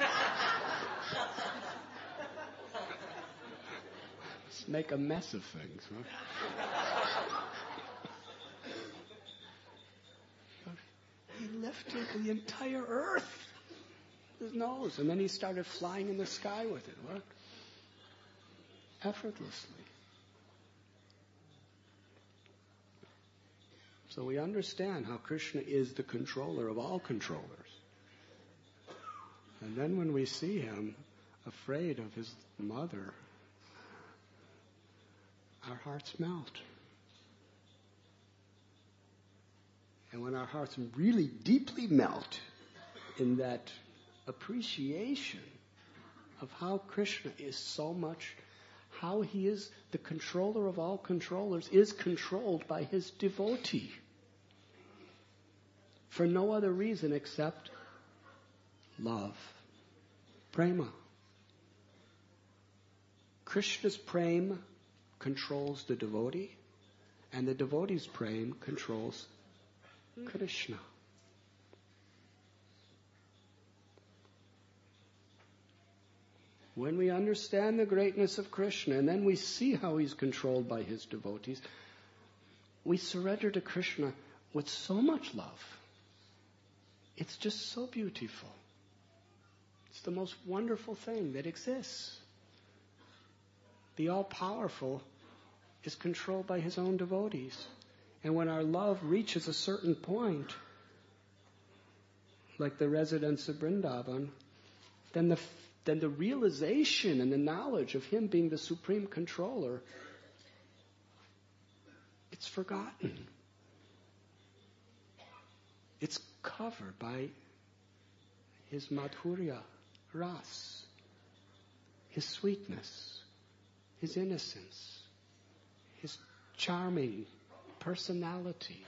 Just make a mess of things. Huh? He lifted the entire earth with his nose, and then he started flying in the sky with it. What? Effortlessly. So we understand how Krishna is the controller of all controllers. And then when we see him afraid of his mother, our hearts melt. And when our hearts really deeply melt in that appreciation of how Krishna is so much, how he is the controller of all controllers, is controlled by his devotee. For no other reason except love. Prema. Krishna's prema controls the devotee, and the devotee's prema controls Krishna. When we understand the greatness of Krishna, and then we see how he's controlled by his devotees, we surrender to Krishna with so much love. It's just so beautiful. It's the most wonderful thing that exists. The all-powerful is controlled by his own devotees. And when our love reaches a certain point, like the residents of Vrindavan, then the realization and the knowledge of him being the supreme controller, it's forgotten. It's covered by his madhurya, ras, his sweetness, his innocence, his charming personality.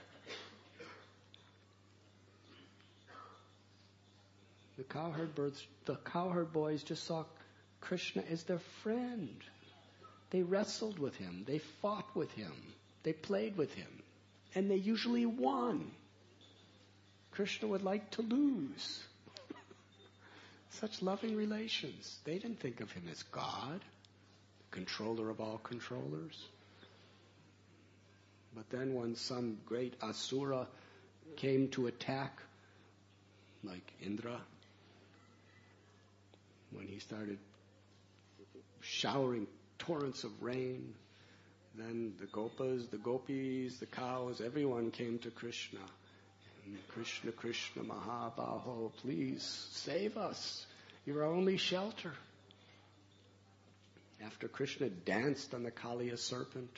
The cowherd boys just saw Krishna as their friend. They wrestled with him. They fought with him. They played with him. And they usually won. Krishna would like to lose. Such loving relations. They didn't think of him as God, controller of all controllers. But then when some great asura came to attack, like Indra, when he started showering torrents of rain, then the gopas, the gopis, the cows, everyone came to Krishna. And Krishna, Krishna, Mahabaho, please save us. You're our only shelter. After Krishna danced on the Kaliya serpent,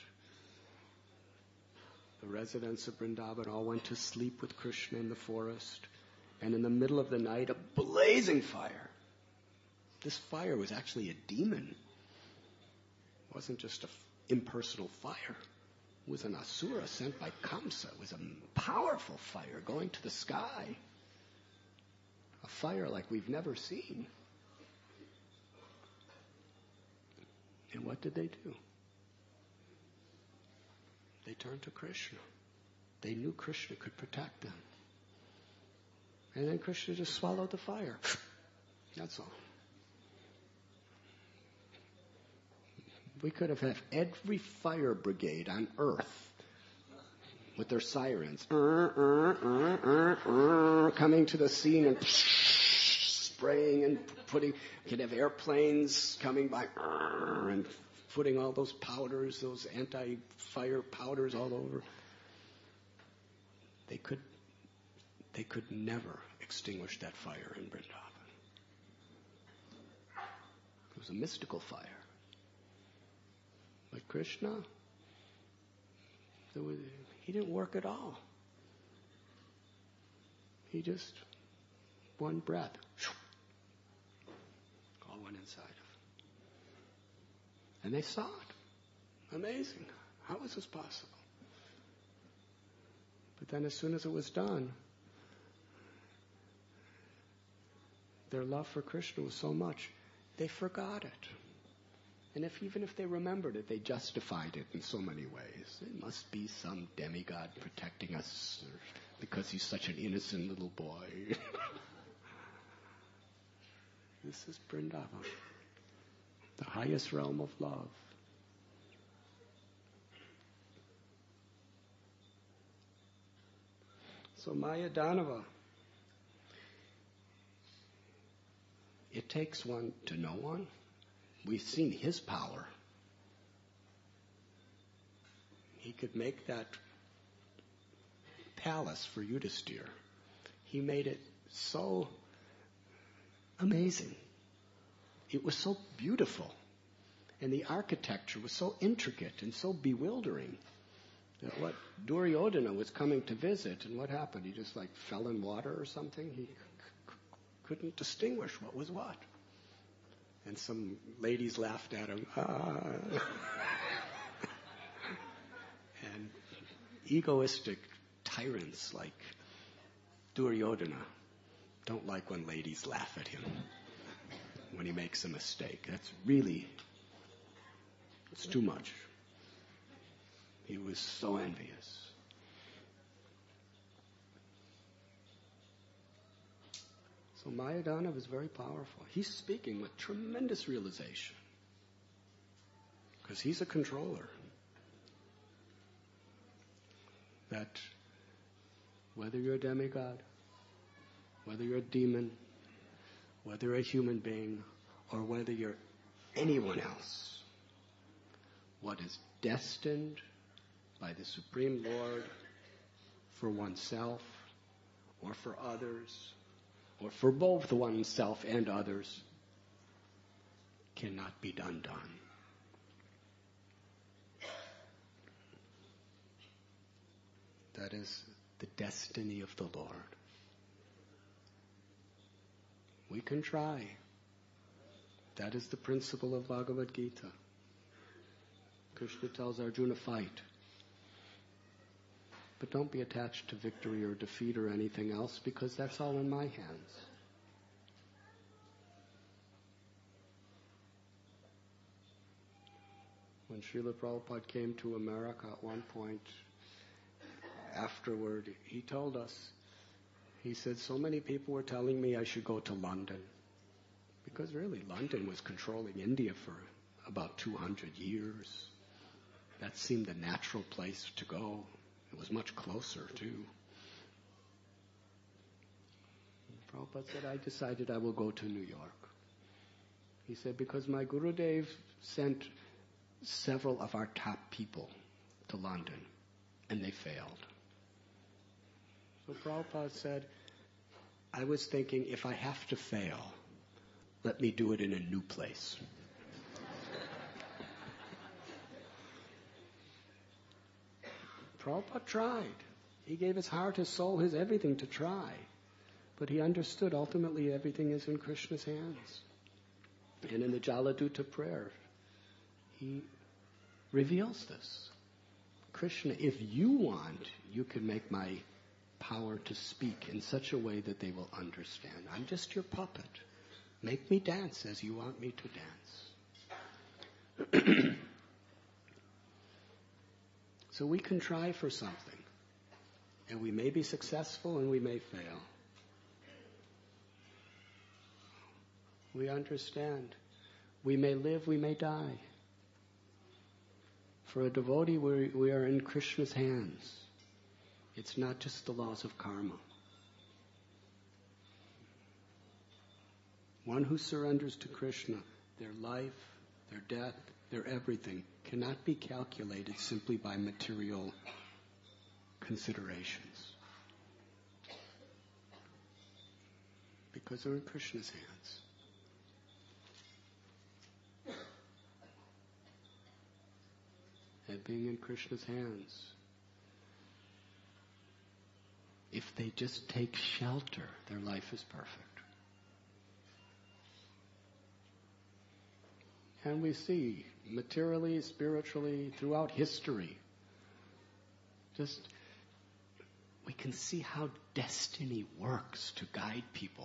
the residents of Vrindavan all went to sleep with Krishna in the forest. And in the middle of the night, a blazing fire. This fire was actually a demon. It wasn't just an impersonal fire. It was an asura sent by Kamsa. It was a powerful fire going to the sky. A fire like we've never seen. And what did they do? They turned to Krishna. They knew Krishna could protect them. And then Krishna just swallowed the fire. That's all. We could have had every fire brigade on earth with their sirens coming to the scene and spraying and putting. We could have airplanes coming by and putting all those powders, those anti-fire powders all over. They could never extinguish that fire in Vrindavan. It was a mystical fire. But Krishna, he didn't work at all. He just, one breath, all went inside of him. And they saw it. Amazing. How was this possible? But then as soon as it was done, their love for Krishna was so much, they forgot it. And even if they remembered it, they justified it in so many ways. It must be some demigod protecting us because he's such an innocent little boy. This is Vrindavan, the highest realm of love. So Maya Danava, it takes one to know one. We've seen his power. He could make that palace for Yudhisthira. He made it so amazing. It was so beautiful. And the architecture was so intricate and so bewildering that what Duryodhana was coming to visit, and what happened? He just fell in water or something. He couldn't distinguish what was what. And some ladies laughed at him. And egoistic tyrants like Duryodhana don't like when ladies laugh at him when he makes a mistake. It's too much. He was so envious. So Mayadana was very powerful. He's speaking with tremendous realization because he's a controller. That whether you're a demigod, whether you're a demon, whether you're a human being, or whether you're anyone else, what is destined by the Supreme Lord for oneself or for others, or for both oneself and others, cannot be undone. That is the destiny of the Lord. We can try. That is the principle of Bhagavad Gita. Krishna tells Arjuna, fight. But don't be attached to victory or defeat or anything else, because that's all in my hands. When Srila Prabhupada came to America at one point, afterward, he told us, he said, so many people were telling me I should go to London. Because really, London was controlling India for about 200 years. That seemed the natural place to go. It was much closer, too. Prabhupada said, I decided I will go to New York. He said, because my Gurudev sent several of our top people to London, and they failed. So Prabhupada said, I was thinking, if I have to fail, let me do it in a new place. Prabhupada tried. He gave his heart, his soul, his everything to try. But he understood ultimately everything is in Krishna's hands. And in the Jaladuta prayer, he reveals this. Krishna, if you want, you can make my power to speak in such a way that they will understand. I'm just your puppet. Make me dance as you want me to dance. So we can try for something. And we may be successful and we may fail. We understand. We may live, we may die. For a devotee, we are in Krishna's hands. It's not just the laws of karma. One who surrenders to Krishna, their life, their death, their everything, cannot be calculated simply by material considerations. Because they're in Krishna's hands. And being in Krishna's hands, if they just take shelter, their life is perfect. And we see, materially, spiritually, throughout history, we can see how destiny works to guide people,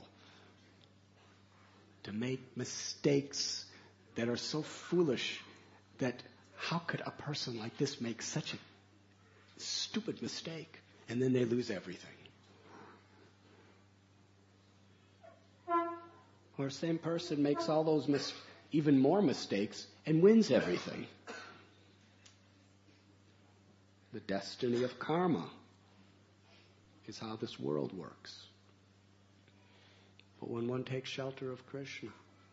to make mistakes that are so foolish that how could a person like this make such a stupid mistake? And then they lose everything. Or same person makes all those even more mistakes and wins everything. The destiny of karma is how this world works. But when one takes shelter of Krishna,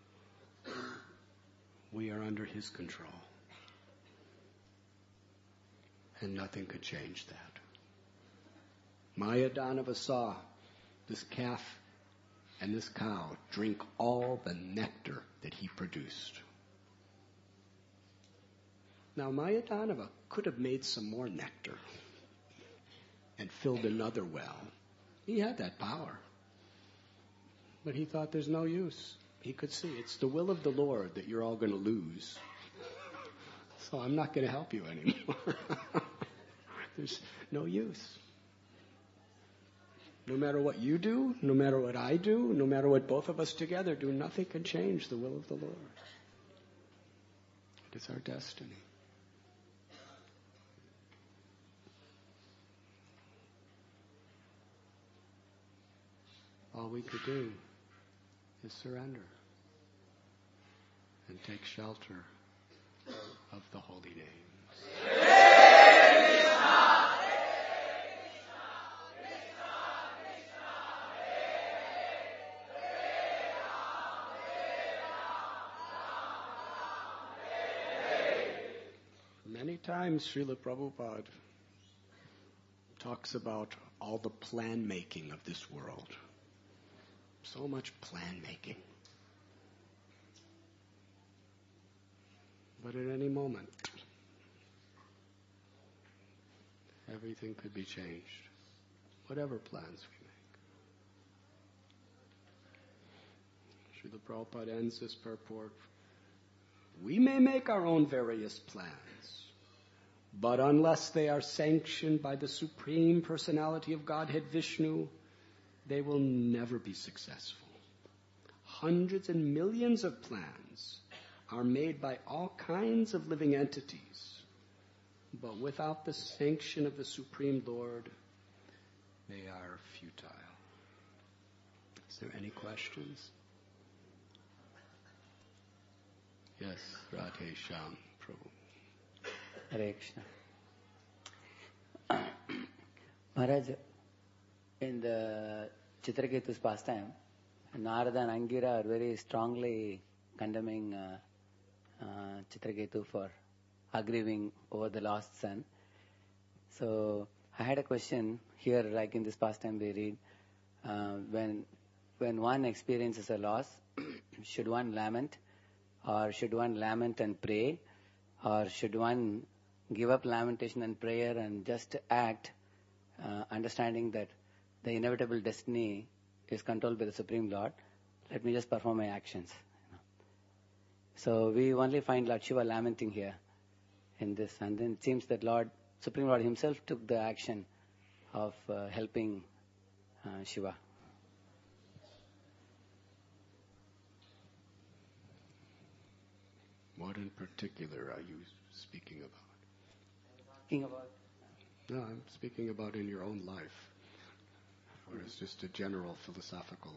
we are under his control. And nothing could change that. Mayadanava saw this calf and this cow drink all the nectar that he produced. Now Mayadanava could have made some more nectar and filled another well. He had that power. But he thought there's no use. He could see it's the will of the Lord that you're all going to lose. So I'm not going to help you anymore. There's no use. No matter what you do, no matter what I do, no matter what both of us together do, nothing can change the will of the Lord. It is our destiny. All we could do is surrender and take shelter of the holy names. Many times Srila Prabhupada talks about all the plan making of this world. So much plan making. But at any moment, everything could be changed. Whatever plans we make. Srila Prabhupada ends this purport. We may make our own various plans, but unless they are sanctioned by the Supreme Personality of Godhead Vishnu, they will never be successful. Hundreds and millions of plans are made by all kinds of living entities, but without the sanction of the Supreme Lord, they are futile. Is there any questions? Yes, Radhe Shyam Prabhu. Hare Krishna. Maharaj, in the Chitraketu's pastime, Narada and Angira are very strongly condemning Chitraketu for aggrieving over the lost son. So I had a question here, like in this pastime we read, when one experiences a loss, should one lament, or should one lament and pray, or should one give up lamentation and prayer and just act, understanding that the inevitable destiny is controlled by the Supreme Lord? Let me just perform my actions. So we only find Lord Shiva lamenting here in this, and then it seems that Supreme Lord himself took the action of helping Shiva. What in particular are you speaking about? No, I'm speaking about in your own life. Or it's just a general philosophical...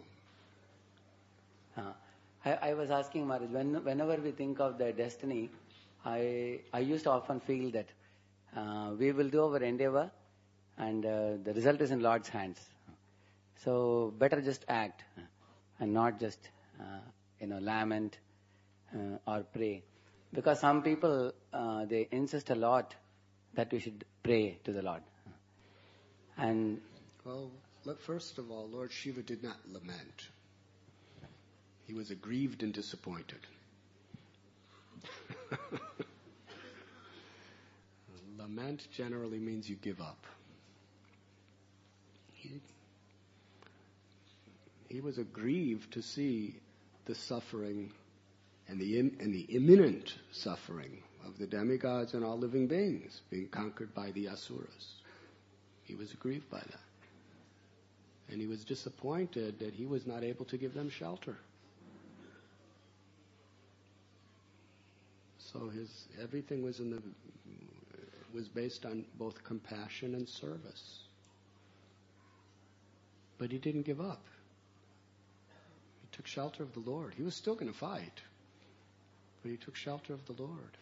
I was asking Maharaj, whenever we think of the destiny, I used to often feel that we will do our endeavor and the result is in Lord's hands. So better just act and not just lament or pray. Because some people, they insist a lot that we should pray to the Lord. And well, first of all, Lord Shiva did not lament. was aggrieved and disappointed. Lament generally means you give up. He was aggrieved to see the suffering and the imminent suffering of the demigods and all living beings being conquered by the asuras. He was aggrieved by that. And he was disappointed that he was not able to give them shelter. So everything was based on both compassion and service. But he didn't give up. He took shelter of the Lord. He was still going to fight, but he took shelter of the Lord.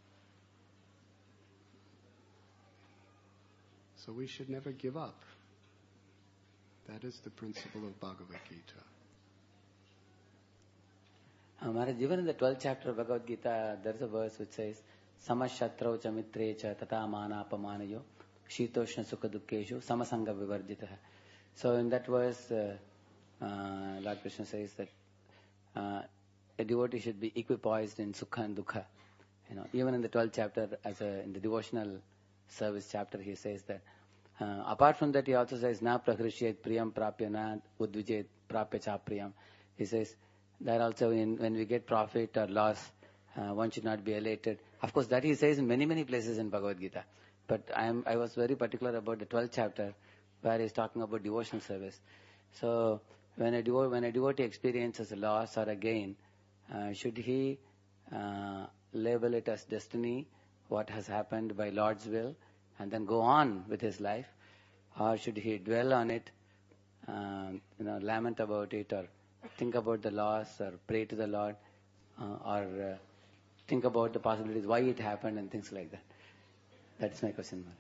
So we should never give up. That is the principle of Bhagavad Gita. Maharaj, even in the 12th chapter of Bhagavad Gita, there is a verse which says, Samashatrau cha mitre cha tata mana apamanayo shitoshna sukha dukkeshu samasanga vivarjitah. So in that verse, Lord Krishna says that a devotee should be equipoised in sukha and dukkha. Even in the 12th chapter, in the devotional service chapter, he says that. Apart from that, he also says, Na prahrishayet priyam prapya na udvijet prapya cha priyam. He says that also when we get profit or loss, one should not be elated. Of course, that he says in many, many places in Bhagavad Gita. But I was very particular about the 12th chapter, where he is talking about devotional service. So when a devotee experiences a loss or a gain, should he label it as destiny, what has happened by Lord's will, and then go on with his life? Or should he dwell on it, lament about it, or think about the loss, or pray to the Lord, or think about the possibilities, why it happened, and things like that? That's my question, Maharaj.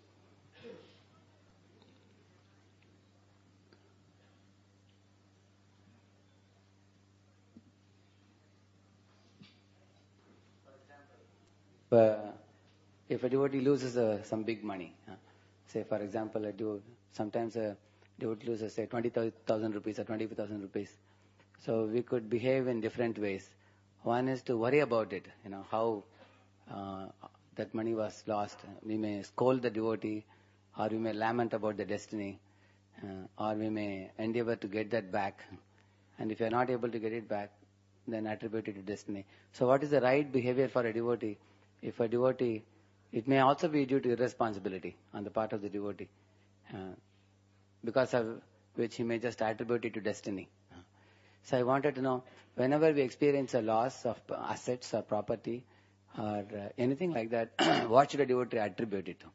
If a devotee loses some big money, say for example, sometimes a devotee loses say 20,000 rupees or 25,000 rupees. So we could behave in different ways. One is to worry about it, how that money was lost. We may scold the devotee, or we may lament about the destiny, or we may endeavor to get that back. And if you are not able to get it back, then attribute it to destiny. So what is the right behavior for a devotee? If a devotee, it may also be due to irresponsibility on the part of the devotee, because of which he may just attribute it to destiny. So I wanted to know, whenever we experience a loss of assets or property or anything like that, what should a devotee attribute it to?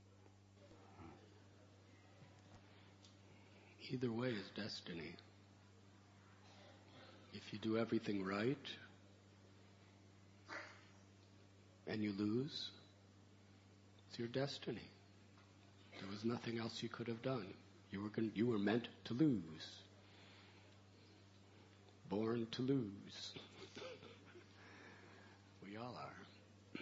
Either way is destiny. If you do everything right and you lose, it's your destiny. There was nothing else you could have done. You were meant to lose. Born to lose. We all are.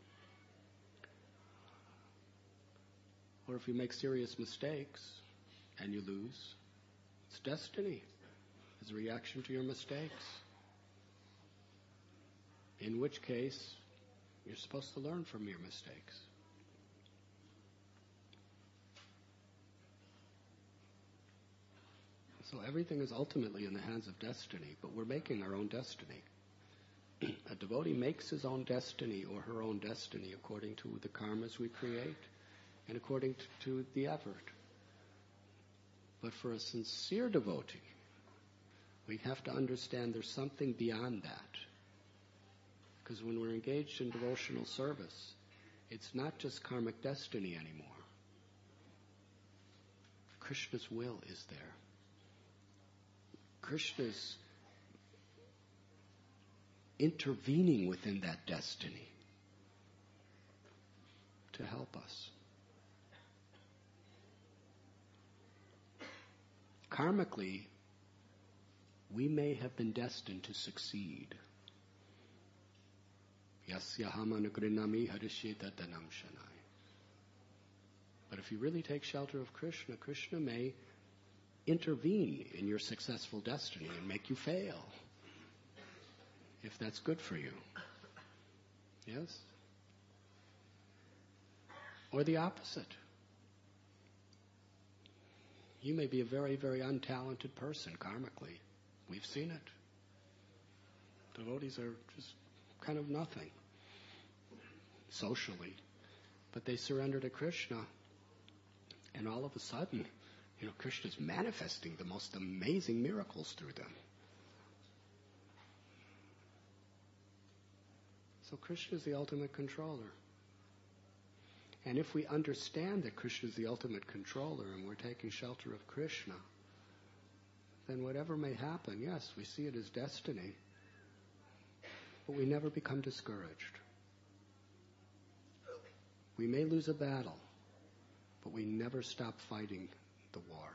Or if you make serious mistakes and you lose, it's destiny. It's a reaction to your mistakes. In which case, you're supposed to learn from your mistakes. So everything is ultimately in the hands of destiny, but we're making our own destiny. A devotee makes his own destiny or her own destiny according to the karmas we create and according to the effort. But for a sincere devotee, we have to understand there's something beyond that. Because when we're engaged in devotional service, it's not just karmic destiny anymore. Krishna's will is there. Krishna's intervening within that destiny to help us. Karmically, we may have been destined to succeed. Yasyaham anugrinami harisheta danam shanai. But if you really take shelter of Krishna, Krishna may intervene in your successful destiny and make you fail. if that's good for you. Yes? Or the opposite. You may be a very, very untalented person karmically. We've seen it. Devotees are just kind of nothing socially. But they surrender to Krishna, and all of a sudden, Krishna's manifesting the most amazing miracles through them. So Krishna is the ultimate controller. And if we understand that Krishna is the ultimate controller and we're taking shelter of Krishna, then whatever may happen, yes, we see it as destiny, but we never become discouraged. We may lose a battle, but we never stop fighting the war.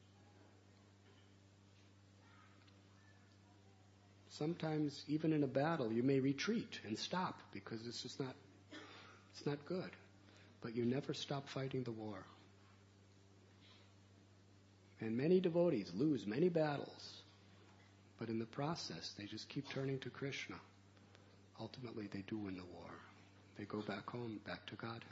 Sometimes, even in a battle, you may retreat and stop because it's not good. But you never stop fighting the war. And many devotees lose many battles, but in the process, they just keep turning to Krishna. Ultimately, they do win the war. They go back home, back to Godhead.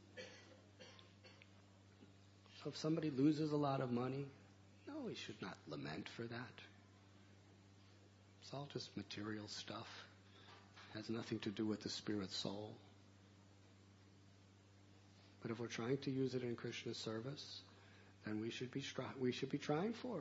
So if somebody loses a lot of money, no, he should not lament for that. It's all just material stuff. It has nothing to do with the spirit soul. But if we're trying to use it in Krishna's service, then we should be trying for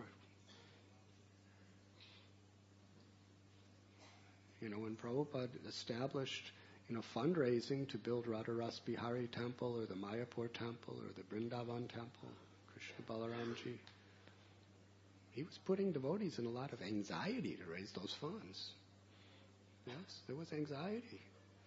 it. When Prabhupada established, fundraising to build Radharas Bihari Temple or the Mayapur Temple or the Vrindavan Temple, Krishna Balaramji, he was putting devotees in a lot of anxiety to raise those funds. Yes, there was anxiety.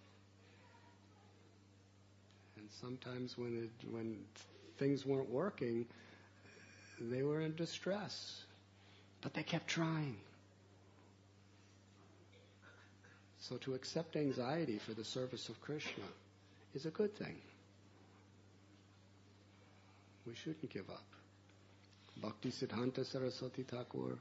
And sometimes when things weren't working, they were in distress. But they kept trying. So to accept anxiety for the service of Krishna is a good thing. We shouldn't give up. Bhakti Siddhanta Saraswati Thakur,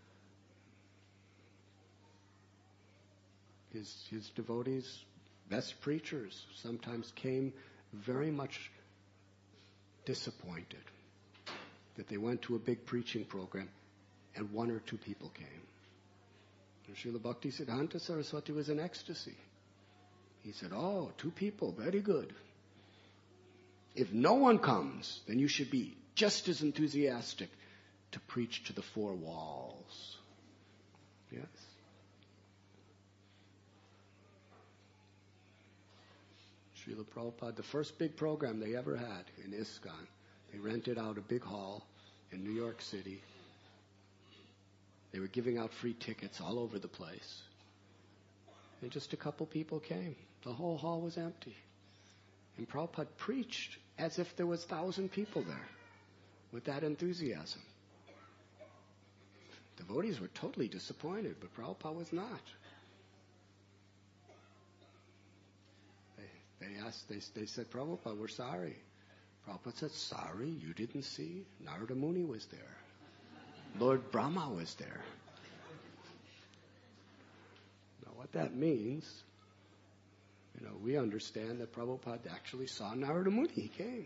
his devotees, best preachers, sometimes came very much disappointed that they went to a big preaching program and one or two people came. And Srila Bhakti Siddhanta Saraswati was in ecstasy. He said, 2 people, very good. If no one comes, then you should be just as enthusiastic to preach to the 4 walls. Yes. Srila Prabhupada, the first big program they ever had in ISKCON, they rented out a big hall in New York City. They were giving out free tickets all over the place. And just a couple people came. The whole hall was empty. And Prabhupada preached as if there was 1,000 people there with that enthusiasm. Devotees were totally disappointed, but Prabhupada was not. They said, Prabhupada, we're sorry. Prabhupada said, sorry, you didn't see? Narada Muni was there. Lord Brahma was there. Now what that means, we understand that Prabhupada actually saw Narada Muni. He came.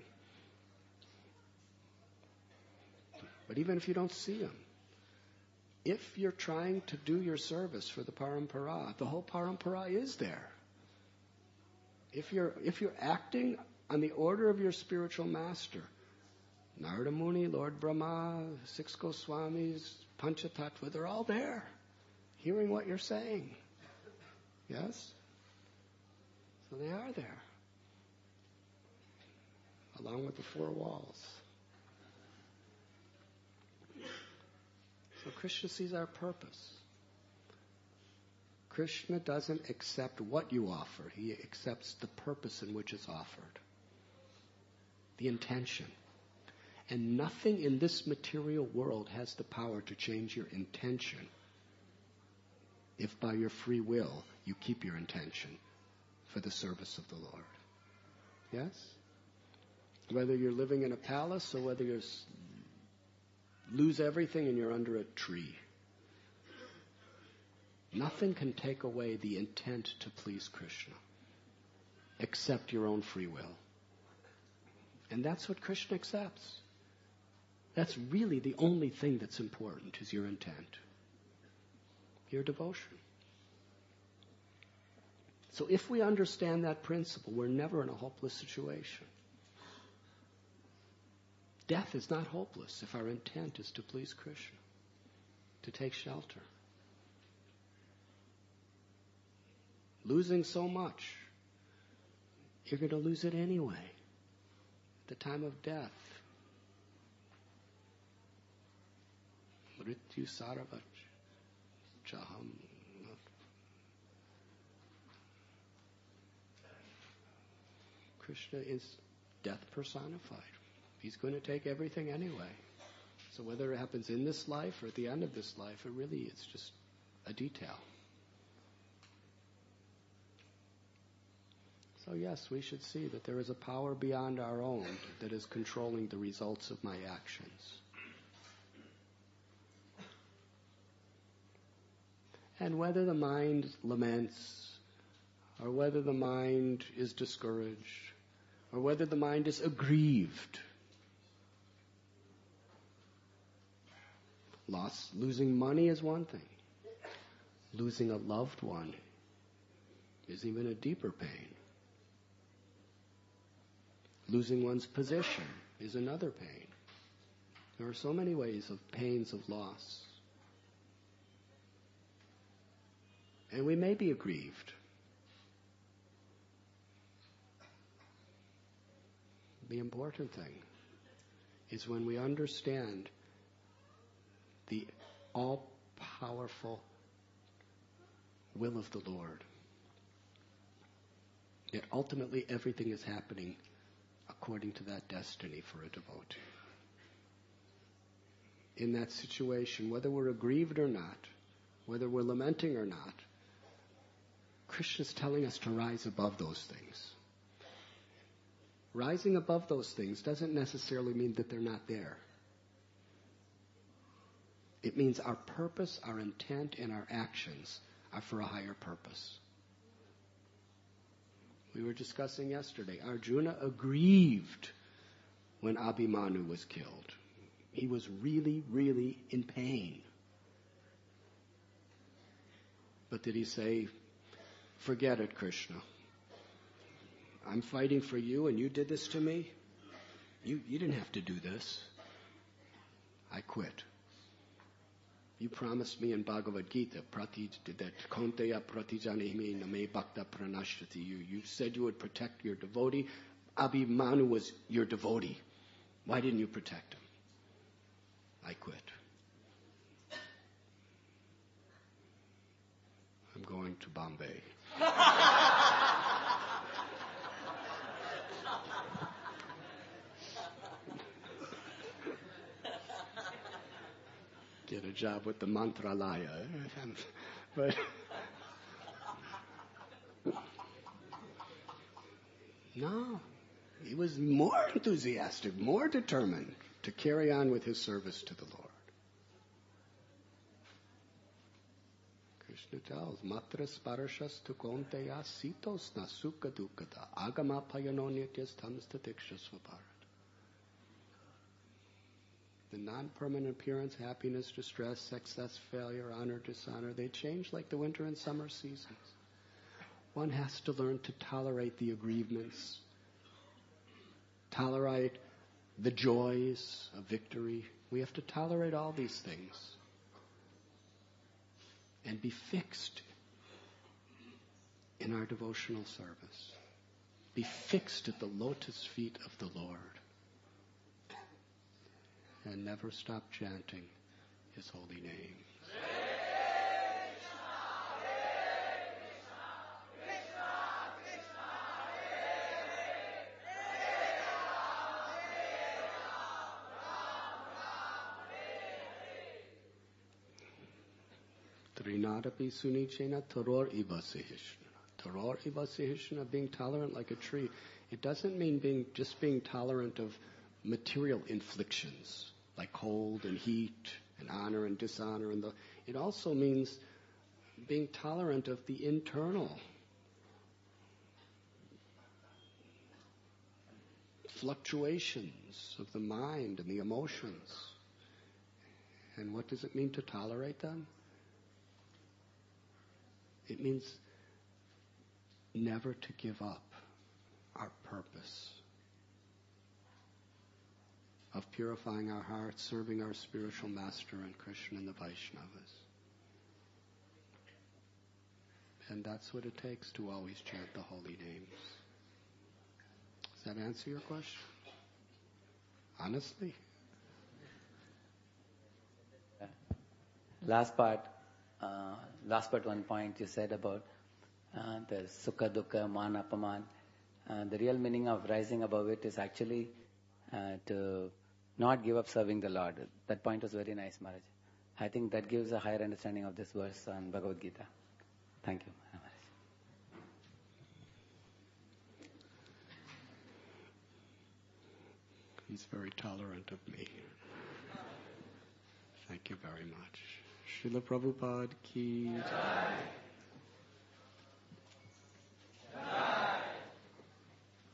But even if you don't see him, if you're trying to do your service for the parampara, the whole parampara is there. If you're acting on the order of your spiritual master, Narada Muni, Lord Brahma, 6 Goswamis, Panchatattva, they're all there, hearing what you're saying. Yes? So they are there, along with the 4 walls. So Krishna sees our purpose. Krishna doesn't accept what you offer. He accepts the purpose in which it's offered. The intention. And nothing in this material world has the power to change your intention if by your free will you keep your intention for the service of the Lord. Yes? Whether you're living in a palace or whether you lose everything and you're under a tree. Nothing can take away the intent to please Krishna except your own free will. And that's what Krishna accepts. That's really the only thing that's important, is your intent, your devotion. So if we understand that principle, we're never in a hopeless situation. Death is not hopeless if our intent is to please Krishna, to take shelter. Losing so much, you're going to lose it anyway. At the time of death. Mrityu saravach chaham. Krishna is death personified. He's going to take everything anyway. So whether it happens in this life or at the end of this life, it really is just a detail. So yes, we should see that there is a power beyond our own that is controlling the results of my actions. And whether the mind laments, or whether the mind is discouraged, or whether the mind is aggrieved, losing money is one thing. Losing a loved one is even a deeper pain. Losing one's position is another pain. There are so many ways of pains of loss. And we may be aggrieved. The important thing is when we understand the all-powerful will of the Lord, that ultimately everything is happening according to that destiny for a devotee. In that situation, whether we're aggrieved or not, whether we're lamenting or not, Krishna is telling us to rise above those things. Rising above those things doesn't necessarily mean that they're not there. It means our purpose, our intent, and our actions are for a higher purpose. We were discussing yesterday, Arjuna aggrieved when Abhimanyu was killed. He was really, really in pain. But did he say, forget it, Krishna. I'm fighting for you and you did this to me? You didn't have to do this. I quit. You promised me in Bhagavad Gita that Kaunteya Pratijanihime Name Bhakta Pranashrati. You said you would protect your devotee. Abhimanyu was your devotee. Why didn't you protect him? I quit. I'm going to Bombay. Get a job with the Mantralaya. But no, he was more enthusiastic, more determined to carry on with his service to the Lord. Krishna tells, Matra sparashas tu konteya sitos na sukha dukkata agama payano nityas tamstatiksha Bharat. The non-permanent appearance, happiness, distress, success, failure, honor, dishonor, they change like the winter and summer seasons. One has to learn to tolerate the aggrievements, tolerate the joys of victory. We have to tolerate all these things and be fixed in our devotional service. Be fixed at the lotus feet of the Lord. And never stop chanting His holy name. Trinadapi sunichena taror iva sihishna. Taror iva sihishna, being tolerant like a tree. It doesn't mean being tolerant of material inflictions, like cold and heat and honor and dishonor. It also means being tolerant of the internal fluctuations of the mind and the emotions. And what does it mean to tolerate them? It means never to give up our purpose of purifying our hearts, serving our spiritual master and Krishna and the Vaishnavas. And that's what it takes to always chant the holy names. Does that answer your question? Honestly? Last part, one point you said about the sukha, dukkha, man, apaman. The real meaning of rising above it is actually to not give up serving the Lord. That point was very nice, Maharaj. I think that gives a higher understanding of this verse on Bhagavad Gita. Thank you, Maharaj. He's very tolerant of me. Thank you very much. Srila Prabhupada ki jai.